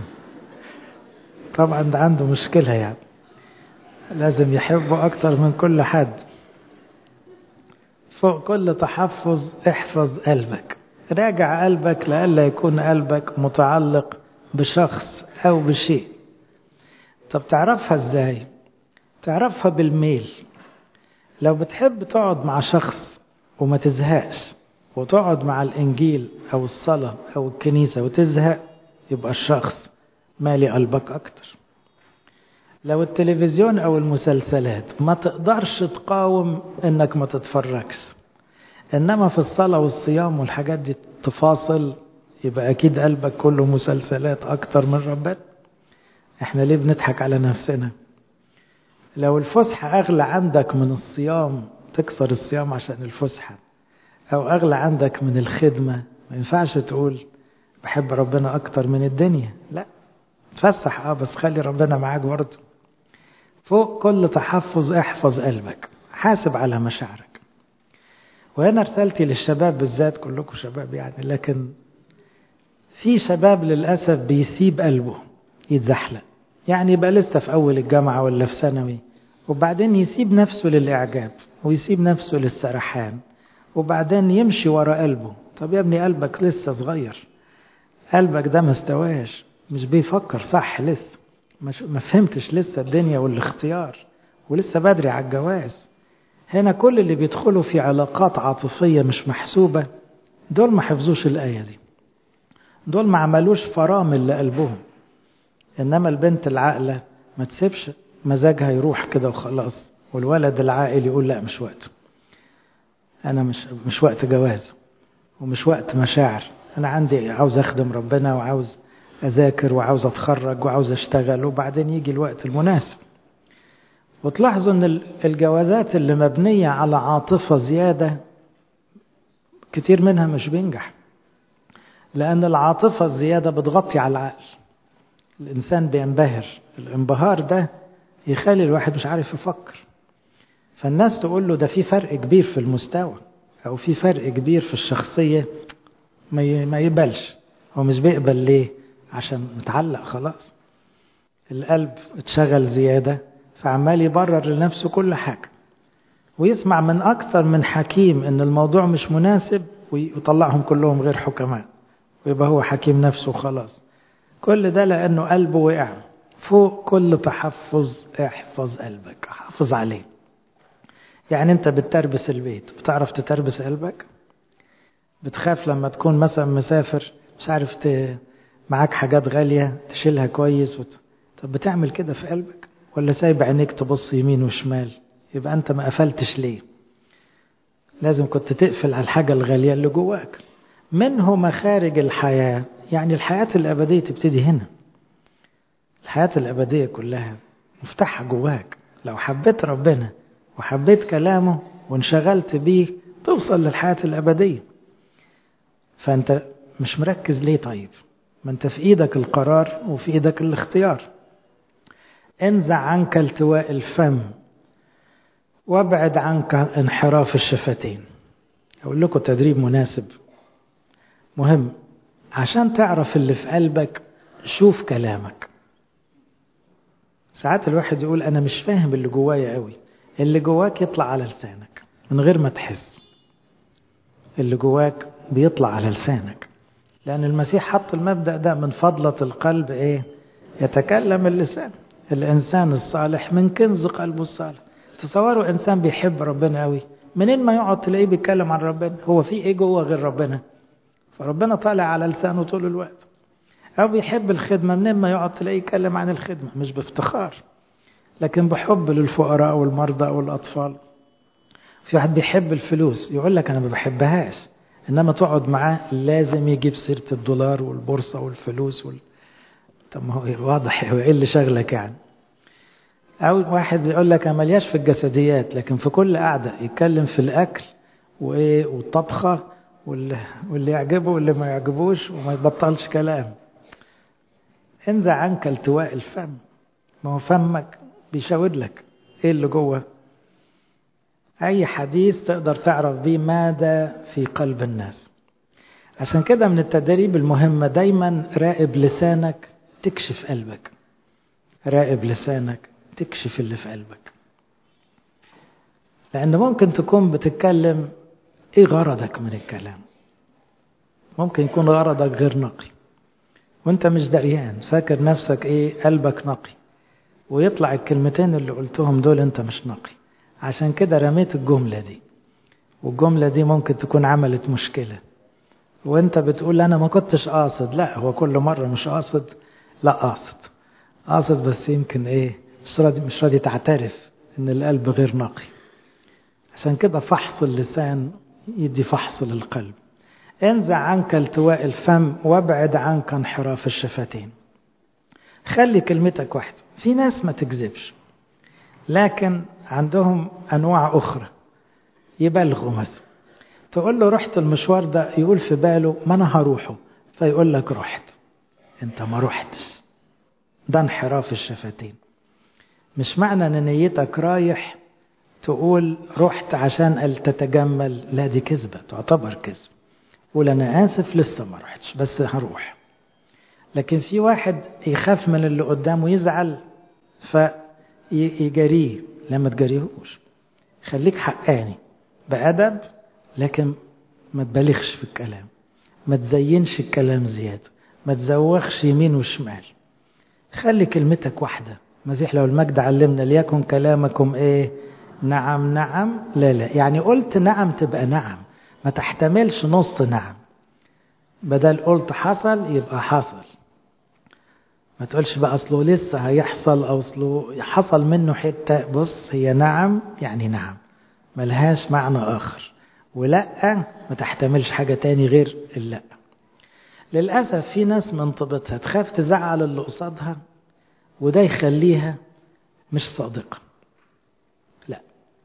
طبعا ده عنده مشكلة، يعني لازم يحبه أكتر من كل حد. فوق كل تحفظ احفظ قلبك، راجع قلبك لألا يكون قلبك متعلق بشخص أو بشيء. طب تعرفها ازاي؟ تعرفها بالميل. لو بتحب تقعد مع شخص وما تزهقش، وتقعد مع الإنجيل أو الصلاة أو الكنيسة وتزهق، يبقى الشخص مالي قلبك أكتر. لو التلفزيون أو المسلسلات ما تقدرش تقاوم إنك ما تتفرجش، إنما في الصلاة والصيام والحاجات دي تفاصل، يبقى أكيد قلبك كله مسلسلات أكتر من ربنا. إحنا ليه بنضحك على نفسنا؟ لو الفسحة أغلى عندك من الصيام تكسر الصيام عشان الفسحة، أو أغلى عندك من الخدمة، ما ينفعش تقول بحب ربنا أكتر من الدنيا. لا، تفسح اه بس خلي ربنا معاك برضه. فوق كل تحفظ احفظ قلبك، حاسب على مشاعرك. وهنا رسالتي للشباب بالذات، كلكم شباب يعني، لكن في شباب للأسف بيسيب قلبه يتزحلق، يعني يبقى لسه في أول الجامعة ولا في ثانوي، وبعدين يسيب نفسه للإعجاب ويسيب نفسه للسرحان، وبعدين يمشي ورا قلبه. طب يا ابني قلبك لسه صغير، قلبك ده ما استواش، مش بيفكر صح لسه، مش ما فهمتش لسه الدنيا والاختيار، ولسه بدري على الجواز. هنا كل اللي بيدخلوا في علاقات عاطفية مش محسوبة دول ما حفظوش الآية دي، دول ما عملوش فرامل لقلبهم. إنما البنت العاقلة ما تسيبش مزاجها يروح كده وخلاص، والولد العاقل يقول لا مش وقته، أنا مش مش وقت جواز ومش وقت مشاعر، أنا عندي عاوز أخدم ربنا وعاوز أذاكر وعاوز أتخرج وعاوز أشتغل، وبعدين يجي الوقت المناسب. وتلاحظوا أن الجوازات اللي مبنية على عاطفة زيادة كتير منها مش بينجح، لأن العاطفة الزيادة بتغطي على العقل، الإنسان بينبهر، الانبهار ده يخلي الواحد مش عارف يفكر. فالناس تقول له ده في فرق كبير في المستوى أو في فرق كبير في الشخصية، ما يقبلش. هو مش بيقبل ليه؟ عشان متعلق خلاص، القلب اتشغل زيادة، فعمال يبرر لنفسه كل حاجة، ويسمع من أكتر من حكيم إن الموضوع مش مناسب ويطلعهم كلهم غير حكماء، ويبقى هو حكيم نفسه خلاص. كل ده لأنه قلبه وقع. فوق كل تحفظ احفظ قلبك، حافظ عليه. يعني أنت بتتربس البيت، بتعرف تتربس قلبك؟ بتخاف لما تكون مثلا مسافر مش عارف ت... معاك حاجات غالية تشيلها كويس وت... طب بتعمل كده في قلبك ولا سايب عينيك تبص يمين وشمال؟ يبقى أنت ما قفلتش ليه؟ لازم كنت تقفل على الحاجة الغالية اللي جواك. منه مخارج الحياة، يعني الحياة الأبدية تبتدي هنا. الحياة الأبدية كلها مفتاحها جواك. لو حبيت ربنا وحبيت كلامه وانشغلت بيه توصل للحياة الأبدية. فأنت مش مركز ليه؟ طيب ما أنت في إيدك القرار وفي إيدك الاختيار. انزع عنك التواء الفم وابعد عنك انحراف الشفتين. أقول لكم تدريب مناسب مهم عشان تعرف اللي في قلبك. شوف كلامك. ساعات الواحد يقول أنا مش فاهم اللي جوايا قوي. اللي جواك يطلع على لسانك من غير ما تحس. اللي جواك بيطلع على لسانك، لأن المسيح حط المبدأ ده: من فضلة القلب إيه؟ يتكلم اللسان. الإنسان الصالح من كنز قلبه الصالح. تصوروا إنسان بيحب ربنا قوي، منين ما يقعد تلاقيه بيتكلم عن ربنا. هو في إيه جوه غير ربنا؟ فربنا طالع على لسانه طول الوقت. أو بيحب الخدمة، منين ما يقعد تلاقيه يتكلم عن الخدمة، مش بافتخار لكن بحب للفقراء والمرضى والأطفال. في واحد بيحب الفلوس يقول لك أنا ما بحبهاش، إنما تقعد معاه لازم يجيب سيرة الدولار والبورصة والفلوس وال... طب ما هو واضح هو إيه اللي شغلك يعني. أو واحد يقول لك أنا ملياش في الجسديات، لكن في كل قعدة يتكلم في الأكل وإيه والطبخة واللي, واللي يعجبه واللي ما يعجبوش وما يبطلش كلام. انزع عنك التواء الفم. ما هو فمك بيشاور لك إيه اللي جوه. أي حديث تقدر تعرف بيه ماذا في قلب الناس. عشان كده من التدريب المهمة دايما راقب لسانك تكشف قلبك. راقب لسانك تكشف اللي في قلبك. لأن ممكن تكون بتتكلم إيه غرضك من الكلام. ممكن يكون غرضك غير نقي وانت مش دريان، فاكر نفسك إيه قلبك نقي، ويطلع الكلمتين اللي قلتهم دول انت مش نقي. عشان كده رميت الجملة دي، والجملة دي ممكن تكون عملت مشكلة وانت بتقول أنا ما كنتش قاصد. لا، هو كل مرة مش قاصد. لا، قاصد قاصد بس يمكن ايه مش راضي مش راضي تعترف ان القلب غير نقي. عشان كده فحص اللسان يدي فحص للقلب. انزع عنك التواء الفم وابعد عنك انحراف الشفتين. خلي كلمتك واحدة. في ناس ما تكذبش لكن عندهم أنواع أخرى يبالغوا. مثلا تقول له رحت المشوار ده، يقول في باله ما أنا هروحه، فيقول لك رحت. أنت ما رحتش. ده انحراف الشفتين. مش معنى أن نيتك رايح تقول رحت عشان تتجمل. لا، دي كذبة، تعتبر كذب. قول أنا آسف لسه ما رحتش بس هروح. لكن في واحد يخاف من اللي قدامه يزعل فيجريه. لما تجريهوش خليك حقاني بأدب، لكن ما تبالغش في الكلام. ما تزينش الكلام زيادة. ما تزوخش يمين وشمال. خلي كلمتك واحدة. مسيح لو المجد علمنا ليكن كلامكم ايه؟ نعم نعم لا لا. يعني قلت نعم تبقى نعم، ما تحتملش نص نعم. بدل قلت حصل يبقى حصل. ما تقولش بقى أصله لسه هيحصل أو أصله حصل منه حتة. بص، هي نعم يعني نعم، ملهاش معنى آخر. ولا ما تحتملش حاجة تاني غير اللا. للأسف في ناس من طبتها تخاف تزعل اللي قصادها، وده يخليها مش صادقة. لا،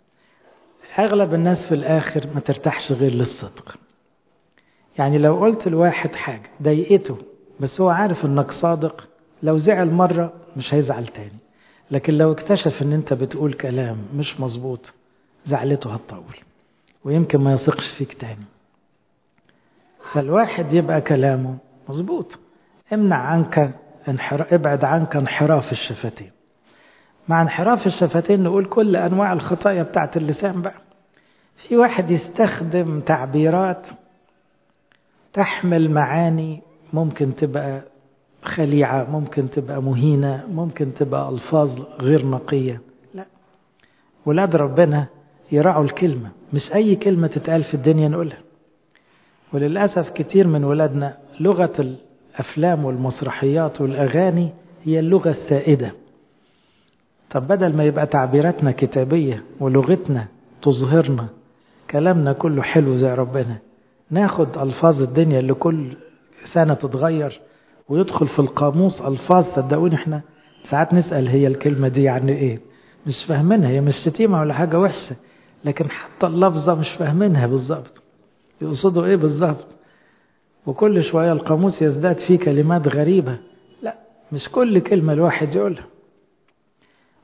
أغلب الناس في الآخر ما ترتاحش غير للصدق. يعني لو قلت الواحد حاجة ضايقته بس هو عارف انك صادق، لو زعل مرة مش هيزعل تاني. لكن لو اكتشف ان انت بتقول كلام مش مظبوط، زعلته هتطول ويمكن ما يثقش فيك تاني. فالواحد يبقى كلامه مظبوط. امنع عنك انحر... ابعد عنك انحراف الشفتين. مع انحراف الشفتين نقول كل انواع الخطايا بتاعت اللسان بقى. في واحد يستخدم تعبيرات تحمل معاني ممكن تبقى خليعة، ممكن تبقى مهينة، ممكن تبقى ألفاظ غير نقية. لا، ولاد ربنا يراعوا الكلمة. مش أي كلمة تتقال في الدنيا نقولها. وللأسف كتير من ولادنا لغة الأفلام والمسرحيات والأغاني هي اللغة السائدة. طب بدل ما يبقى تعبيراتنا كتابية ولغتنا تظهرنا كلامنا كله حلو زي ربنا، ناخد ألفاظ الدنيا اللي كل سنة تتغير ويدخل في القاموس ألفاظ. صدقوني احنا ساعات نسأل هي الكلمة دي يعني ايه، مش فاهمينها. هي مش شتيمة ولا حاجة وحشة، لكن حتى اللفظة مش فاهمينها بالضبط يقصدوا ايه بالضبط. وكل شوية القاموس يزداد فيه كلمات غريبة. لا، مش كل كلمة الواحد يقولها.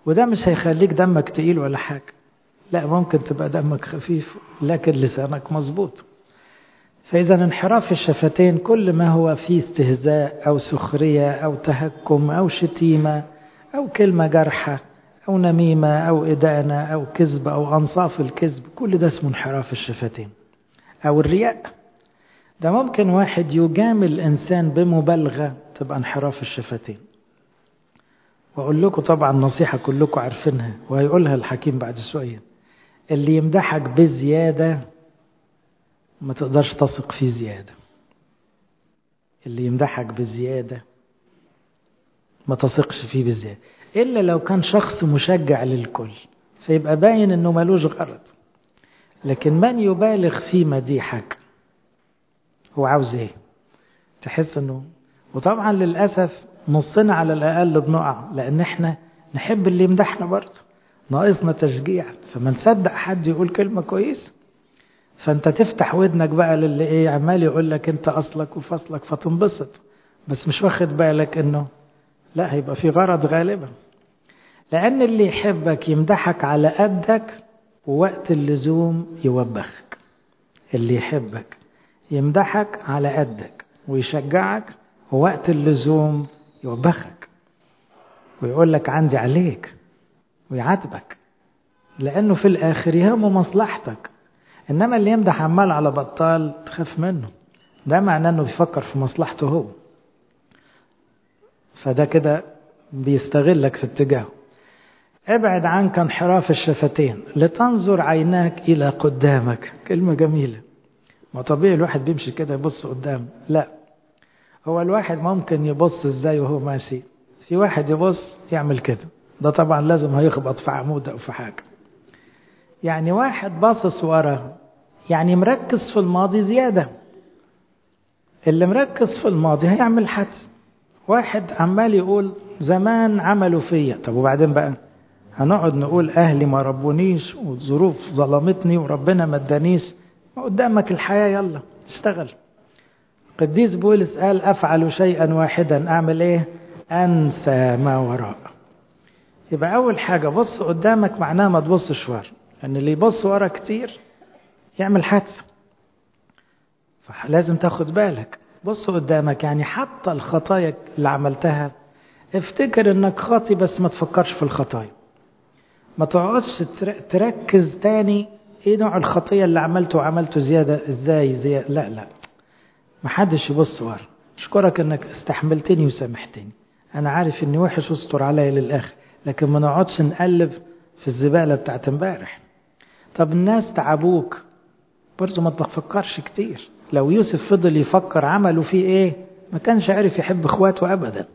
وده مش هيخليك دمك تقيل ولا حاجة، لا ممكن تبقى دمك خفيف لكن لسانك مظبوط. فإذا انحراف الشفتين كل ما هو فيه استهزاء أو سخرية أو تهكم أو شتيمة أو كلمة جارحة أو نميمة أو إدانة أو كذب أو أنصاف الكذب، كل ده اسمه انحراف الشفتين. أو الرياء، ده ممكن واحد يجامل الإنسان بمبالغة تبقى انحراف الشفتين. وأقول لكم طبعا نصيحة كلكم عارفينها وهيقولها الحكيم بعد شوية، اللي يمدحك بزيادة ما تقدرش تثق فيه زيادة. اللي يمدحك بزيادة ما تثقش فيه بزيادة، إلا لو كان شخص مشجع للكل فيبقى باين إنه ملوش غرض. لكن من يبالغ في مديحك هو عاوز إيه؟ تحس إنه، وطبعا للأسف نصنا على الأقل بنقع، لأن إحنا نحب اللي يمدحنا برضه، ناقصنا تشجيع، فما نصدق حد يقول كلمة كويسة. فأنت تفتح ودنك بقى للي إيه عمال يقول لك أنت أصلك وفصلك فتنبسط، بس مش واخد بالك إنه لا، هيبقى في غرض غالبا. لأن اللي يحبك يمدحك على قدك ووقت اللزوم يوبخك. اللي يحبك يمدحك على قدك ويشجعك ووقت اللزوم يوبخك ويقول لك عندي عليك ويعاتبك، لأنه في الآخر يهمه مصلحتك. إنما اللي يمدح عمال على بطال تخاف منه، ده معناه أنه بيفكر في مصلحته هو، فده كده بيستغلك في اتجاهه. ابعد عنك انحراف الشفتين لتنظر عيناك إلى قدامك. كلمة جميلة. ما طبيعي الواحد بيمشي كده يبص قدام؟ لا، هو الواحد ممكن يبص ازاي وهو ماشي، في واحد يبص يعمل كده، ده طبعا لازم هيخبط في عمود أو في حاجة. يعني واحد باصص ورا يعني مركز في الماضي زيادة. اللي مركز في الماضي هيعمل حدث. واحد عمال يقول زمان عملوا فيا، طب وبعدين بقى هنقعد نقول أهلي ما ربونيش والظروف ظلمتني وربنا ما ادانيش؟ ما قدامك الحياة، يلا اشتغل. قديس بولس قال أفعل شيئا واحدا، أعمل إيه؟ أنسى ما وراء. يبقى أول حاجة بص قدامك، معناه ما تبصش ورا، لأن اللي يبص ورا كتير يعمل حادثة. فلازم تاخد بالك، بص قدامك. يعني حتى الخطايا اللي عملتها افتكر انك خاطي، بس ما تفكرش في الخطايا. ما تقعدش تركز تاني ايه نوع الخطية اللي عملته وعملته زيادة ازاي زيادة. لا لا، ما حدش يبص ورا. اشكرك انك استحملتني وسامحتني، انا عارف اني وحش واستر عليا للاخر، لكن ما نقعدش نقلب في الزبالة بتاعت امبارح. طب الناس تعبوك برضو ما تفكرش كتير. لو يوسف فضل يفكر عملوا فيه ايه ما كانش عارف يحب اخواته ابدا.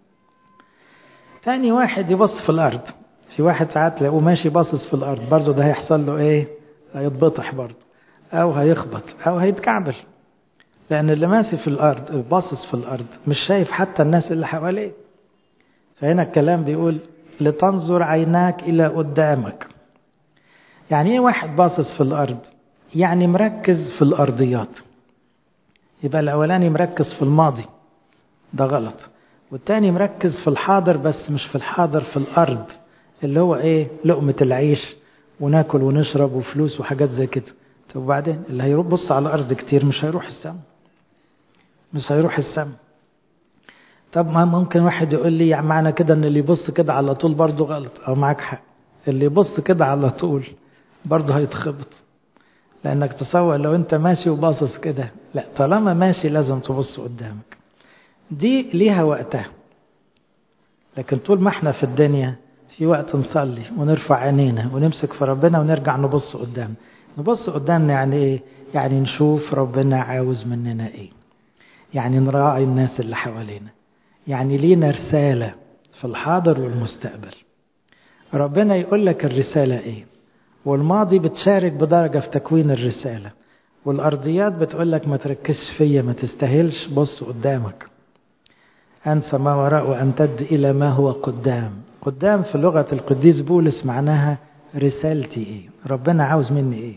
ثاني واحد يبص في الارض. في واحد ساعات تلاقوه ماشي باصص في الارض، برضو ده هيحصل له ايه؟ هيتبطح برضو، او هيخبط، او هيتكعبل. لان اللي ماشي في الارض باصص في الارض مش شايف حتى الناس اللي حواليه. فهنا الكلام بيقول لتنظر عيناك الى قدامك. يعني ايه واحد باصص في الارض؟ يعني مركز في الارضيات. يبقى الاولاني مركز في الماضي، ده غلط. والتاني مركز في الحاضر، بس مش في الحاضر، في الارض، اللي هو ايه؟ لقمة العيش وناكل ونشرب وفلوس وحاجات زي كده. طب وبعدين اللي هيبص على الارض كتير مش هيروح السما، مش هيروح السما. طب ما ممكن واحد يقول لي يعني معنى كده ان اللي يبص كده على طول برضه غلط. او معاك حق، اللي يبص كده على طول برضه هيتخبط. لانك تصور لو انت ماشي وباصص كده، لا، طالما ماشي لازم تبص قدامك. دي ليها وقتها. لكن طول ما احنا في الدنيا في وقت نصلي ونرفع عينينا ونمسك في ربنا ونرجع نبص قدام. نبص قدامنا يعني ايه؟ يعني نشوف ربنا عاوز مننا ايه، يعني نراعي الناس اللي حوالينا، يعني لينا رسالة في الحاضر والمستقبل. ربنا يقول لك الرسالة ايه، والماضي بتشارك بدرجة في تكوين الرسالة، والأرضيات بتقول لك ما تركزش فيا، ما تستاهلش، بص قدامك. أنسى ما وراء وأمتد إلى ما هو قدام. قدام في لغة القديس بولس معناها رسالتي إيه، ربنا عاوز مني إيه،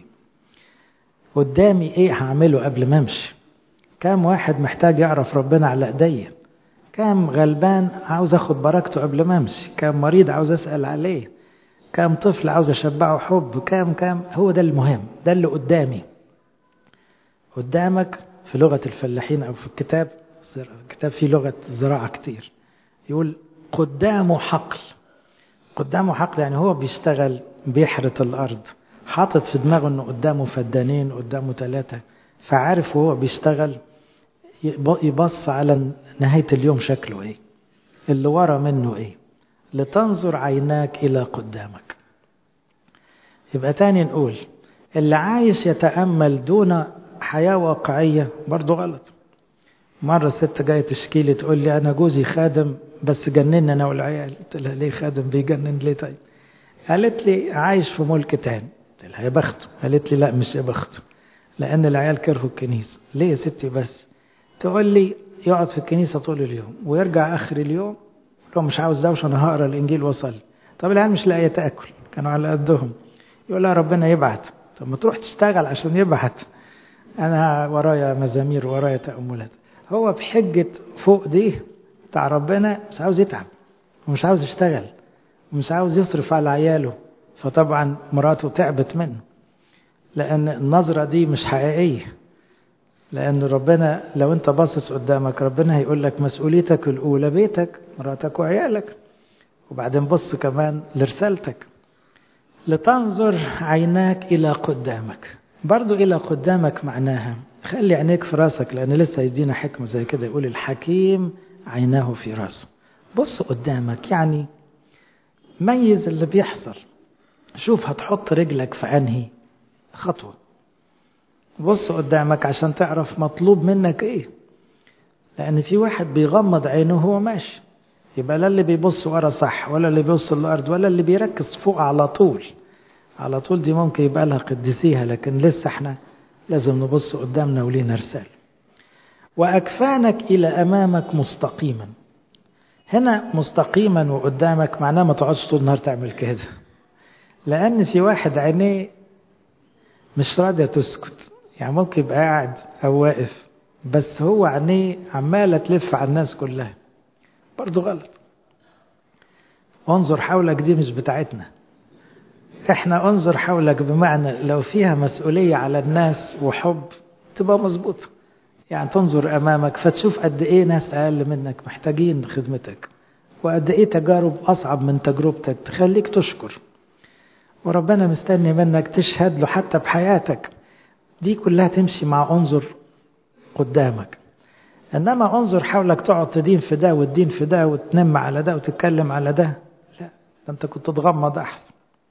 قدامي إيه هعمله قبل ما أمشي. كم واحد محتاج يعرف ربنا على إيديه، كام غلبان عاوز أخد بركته قبل ما أمشي، كام مريض عاوز أسأل عليه، كام طفل عاوز أشبعه حب، كام كام هو ده المهم، ده اللي قدامي. قدامك في لغة الفلاحين أو في الكتاب، الكتاب فيه لغة زراعة كتير، يقول قدامه حقل. قدامه حقل يعني هو بيشتغل بيحرث الأرض، حاطط في دماغه أنه قدامه فدانين، قدامه ثلاثة، فعارف وهو بيشتغل يبص على نهاية اليوم شكله إيه، اللي ورا منه إيه، لتنظر عيناك إلى قدامك. يبقى تاني نقول اللي عايش يتأمل دون حياة واقعية برضو غلط. مرة ست جاية تشكي لي تقول لي أنا جوزي خادم بس جنن أنا والعيال. قلت لها ليه خادم بيجنن ليه؟ طيب قالت لي عايش في ملك تاني. قلت لها يا بخته. قالت لي لا مش يا بخته، لأن العيال كرهوا الكنيسة. ليه يا ستي بس؟ تقول لي يقعد في الكنيسة طول اليوم ويرجع آخر اليوم لو مش عاوز دوشة أنا هقرا الإنجيل وصلي. طب العيال مش لاقية تأكل، كانوا على قدهم. يقول لها ربنا يبعت. طب ما تروح تشتغل عشان يبعت، أنا ورايا مزامير ورايا تأملات. هو بحجة فوق دي بتاع ربنا مش عاوز يتعب ومش عاوز يشتغل ومش عاوز يصرف على عياله، فطبعا مراته تعبت منه، لأن النظرة دي مش حقيقية. لأن ربنا لو أنت باصص قدامك ربنا هيقول لك مسؤوليتك الأولى بيتك مراتك وعيالك، وبعدين بص كمان لرسالتك. لتنظر عيناك إلى قدامك. برضو إلى قدامك معناها خلي عينيك في راسك، لأن لسه يدينا حكمة زي كده، يقول الحكيم عيناه في راسه. بص قدامك يعني ميز اللي بيحصل، شوف هتحط رجلك في أنهي خطوة. بص قدامك عشان تعرف مطلوب منك إيه، لأن في واحد بيغمض عينه وهو ماشي، يبقى لا اللي بيبص ورا صح ولا اللي بيبص الأرض ولا اللي بيركز فوق على طول. على طول دي ممكن يبقى لها قدسيها، لكن لسه احنا لازم نبص قدامنا ولينا رسالة. وأكفانك إلى أمامك مستقيما. هنا مستقيما وقدامك معناه ما تقعدش طول النهار تعمل كده، لأن في واحد عينيه مش راضية تسكت، يعني ممكن يبقى قاعد أو واقف بس هو عينيه عمالة تلف على الناس كلها، برضو غلط. انظر حولك دي مش بتاعتنا احنا. انظر حولك بمعنى لو فيها مسؤولية على الناس وحب تبقى مظبوطة، يعني تنظر أمامك فتشوف قد إيه ناس أقل منك محتاجين خدمتك، وقد إيه تجارب أصعب من تجربتك تخليك تشكر، وربنا مستني منك تشهد له حتى بحياتك. دي كلها تمشي مع انظر قدامك. إنما انظر حولك تقعد تدين في ده والدين في ده وتنم على ده وتتكلم على ده، لا، ده أنت كنت تغمض أحسن.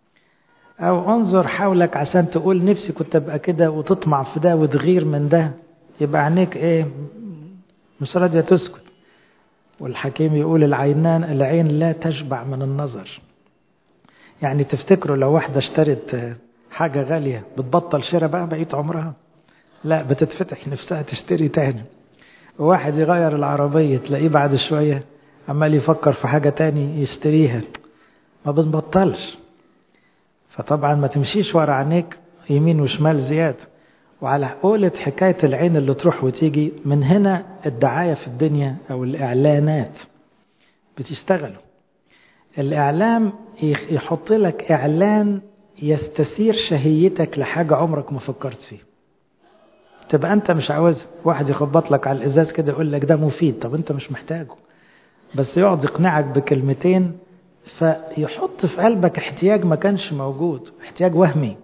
أو انظر حولك عشان تقول نفسي كنت أبقى كده وتطمع في ده وتغير من ده، يبقى عينيك إيه؟ مش راضية تسكت. والحكيم يقول العينان العين لا تشبع من النظر. يعني تفتكروا لو واحدة اشترت حاجة غالية بتبطل شراء بقى بقيت عمرها؟ لا، بتتفتح نفسها تشتري تاني. وواحد يغير العربية تلاقيه بعد شوية عمال يفكر في حاجة تاني يشتريها، ما بنبطلش. فطبعا ما تمشيش ورا عينيك يمين وشمال زيادة. وعلى قولة حكاية العين اللي تروح وتيجي، من هنا الدعاية في الدنيا أو الإعلانات بتشتغلوا. الإعلام يحط لك إعلان يستثير شهيتك لحاجة عمرك ما فكرت فيه، تبقى أنت مش عاوز. واحد يخبط لك على الإزاز كده يقول لك ده مفيد، طب أنت مش محتاجه، بس يقعد يقنعك بكلمتين فيحط في قلبك احتياج ما كانش موجود، احتياج وهمي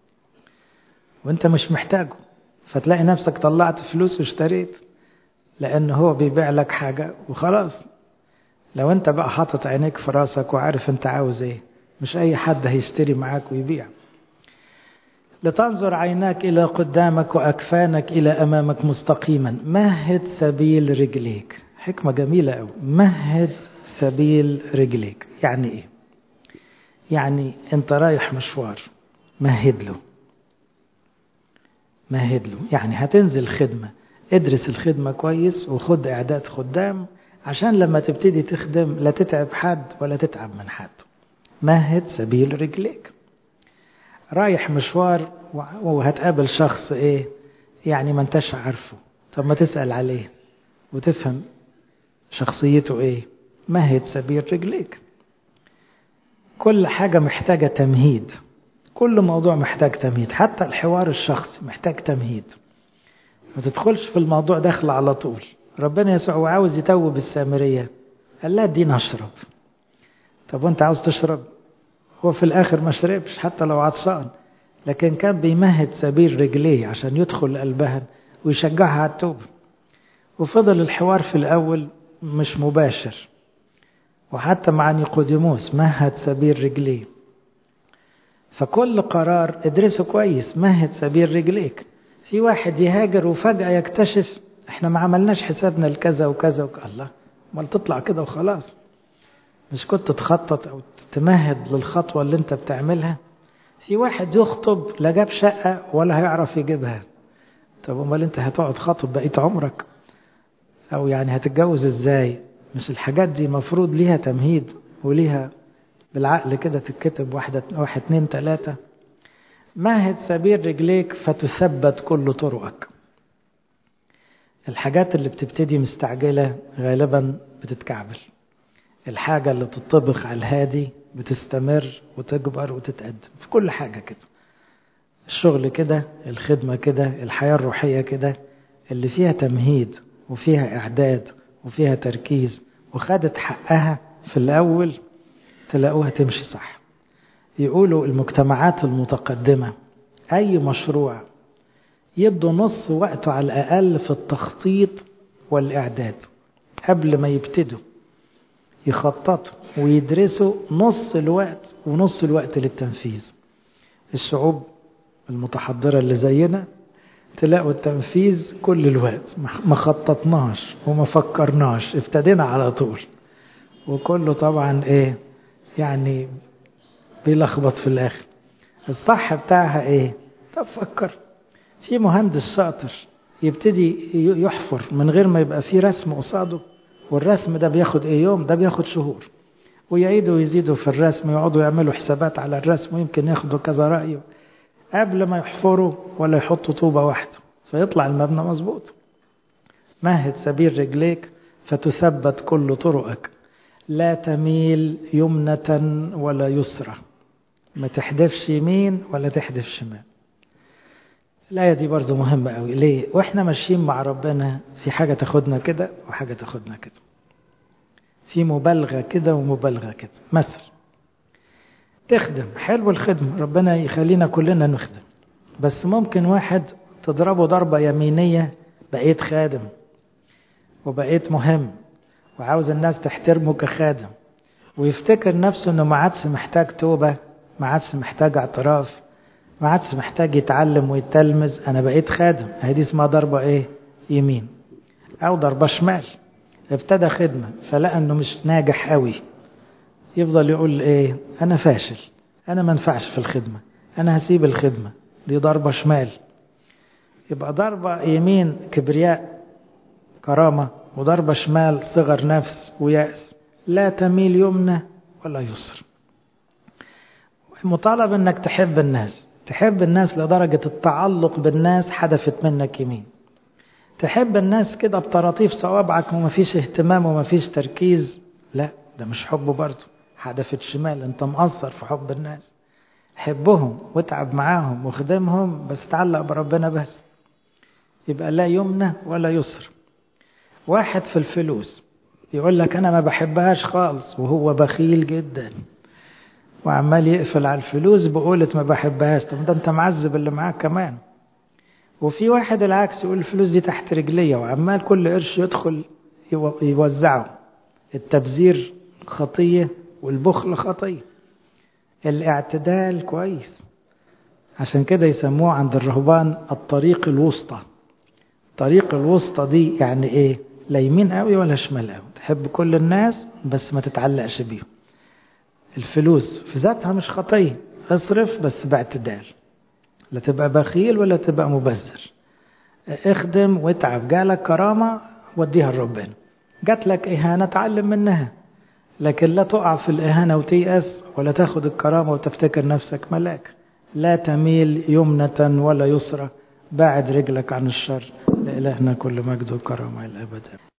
وانت مش محتاجه، فتلاقي نفسك طلعت فلوس واشتريت، لأنه هو بيبيع لك حاجة وخلاص. لو انت بقى حاطط عينيك في راسك وعارف انت عاوز ايه، مش اي حد هيشتري معاك ويبيع. لتنظر عيناك إلى قدامك وأكفانك إلى أمامك مستقيما، مهد سبيل رجليك. حكمة جميلة أوي، مهد سبيل رجليك. يعني ايه؟ يعني انت رايح مشوار، مهد له مهد له يعني هتنزل خدمة، ادرس الخدمة كويس وخد إعداد خدام عشان لما تبتدي تخدم لا تتعب حد ولا تتعب من حد. مهد سبيل رجليك. رايح مشوار وهتقابل شخص ايه يعني ما انتش عارفه، طب ما تسأل عليه وتفهم شخصيته ايه؟ مهد سبيل رجليك. كل حاجة محتاجة تمهيد، كل موضوع محتاج تمهيد، حتى الحوار الشخصي محتاج تمهيد. ما تدخلش في الموضوع داخل على طول. ربنا يسوع وعاوز يتوب السامرية قال لها اديني اشرب. طب وانت عاوز تشرب؟ هو في الاخر ما شربش حتى لو عطشان، لكن كان بيمهد سبيل رجليه عشان يدخل قلبها ويشجعها على التوبة. وفضل الحوار في الاول مش مباشر، وحتى مع نيقوديموس مهد سبيل رجليه. فكل قرار ادرسه كويس، مهد سبيل رجليك. في واحد يهاجر وفجأة يكتشف احنا ما عملناش حسابنا لكذا وكذا وكذا. الله، امال تطلع كده وخلاص؟ مش كنت تخطط او تمهد للخطوة اللي انت بتعملها؟ في واحد يخطب لا جاب شقة ولا هيعرف يجيبها. طب امال انت هتقعد خاطب بقيت عمرك؟ او يعني هتتجوز ازاي؟ مش الحاجات دي مفروض ليها تمهيد وليها بالعقل كده تتكتب واحدة واحد اتنين تلاتة. مهد سبيل رجليك فتثبت كل طرقك. الحاجات اللي بتبتدي مستعجلة غالبا بتتكعبل. الحاجة اللي تطبخ على الهادي بتستمر وتكبر وتتقدم. في كل حاجة كده، الشغل كده، الخدمة كده، الحياة الروحية كده، اللي فيها تمهيد وفيها إعداد وفيها تركيز وخدت حقها في الأول تلاقوها تمشي صح. يقولوا المجتمعات المتقدمة أي مشروع يبدو نص وقته على الأقل في التخطيط والإعداد. قبل ما يبتدوا يخططوا ويدرسوا نص الوقت، ونص الوقت للتنفيذ. الشعوب المتحضرة اللي زينا تلاقوا التنفيذ كل الوقت، ما خططناش وما فكرناش، ابتدينا على طول، وكله طبعا ايه يعني بيلخبط في الاخر. الصح بتاعها ايه؟ طب فكر. في مهندس شاطر يبتدي يحفر من غير ما يبقى فيه رسم قصاده، والرسم ده بياخد ايه يوم، ده بياخد شهور، ويعيدوا ويزيدوا في الرسم، يقعدوا يعملوا حسابات على الرسم، ويمكن ياخدوا كذا رأي قبل ما يحفروا ولا يحطوا طوبة واحدة فيطلع المبنى مظبوط. مهد سبيل رجليك فتثبت كل طرقك، لا تميل يمنة ولا يسرى. ما تحدفش يمين ولا تحدف شمال. الآية دي برضو مهمة قوي. ليه؟ واحنا ماشيين مع ربنا في حاجة تاخدنا كده وحاجة تاخدنا كده، في مبالغة كده ومبالغة كده. مثل تخدم، حلو الخدمة، ربنا يخلينا كلنا نخدم، بس ممكن واحد تضربه ضربة يمينية بقيت خادم وبقيت مهم وعاوز الناس تحترمه كخادم، ويفتكر نفسه انه ما عادش محتاج توبة، ما عادش محتاج اعتراف، ما عادش محتاج يتعلم ويتلمذ، انا بقيت خادم. هذه اسمها ضربة ايه؟ يمين. او ضربة شمال. ابتدى خدمة فلقى انه مش ناجح قوي، يفضل يقول ايه؟ انا فاشل، انا ما انفعش في الخدمة، انا هسيب الخدمة. دي ضربة شمال. يبقى ضربة يمين كبرياء كرامة، وضربة شمال صغر نفس ويأس. لا تميل يمنى ولا يسر. مطالب انك تحب الناس، تحب الناس لدرجة التعلق بالناس حدفت منك يمين. تحب الناس كده بطراطيف صوابعك ومفيش اهتمام ومفيش تركيز، لا ده مش حب برضه، حدفت شمال، انت مقصر في حب الناس. حبهم واتعب معاهم وخدمهم، بس تعلق بربنا بس. يبقى لا يمنى ولا يسر. واحد في الفلوس يقول لك انا ما بحبهاش خالص وهو بخيل جدا وعمال يقفل على الفلوس بقولة ما بحبهاش. طب ده انت معذب اللي معاك كمان. وفي واحد العكس يقول الفلوس دي تحت رجليه وعمال كل قرش يدخل يوزعه. التبذير خطية والبخل خطية. الاعتدال كويس. عشان كده يسموه عند الرهبان الطريق الوسطى. طريق الوسطى دي يعني ايه؟ لا يمين قوي ولا شمال قوي، تحب كل الناس بس ما تتعلقش بيهم. الفلوس في ذاتها مش خطية، اصرف بس باعتدال، لا تبقى بخيل ولا تبقى مبذر. اخدم واتعب، جالك كرامة وديها لربنا، جات لك إهانة تعلم منها، لكن لا تقع في الإهانة وتيأس ولا تاخد الكرامة وتفتكر نفسك ملاك. لا تميل يمنة ولا يسرى، باعد رجلك عن الشر. لإلهنا كل مجد وكرامة إلى الأبد.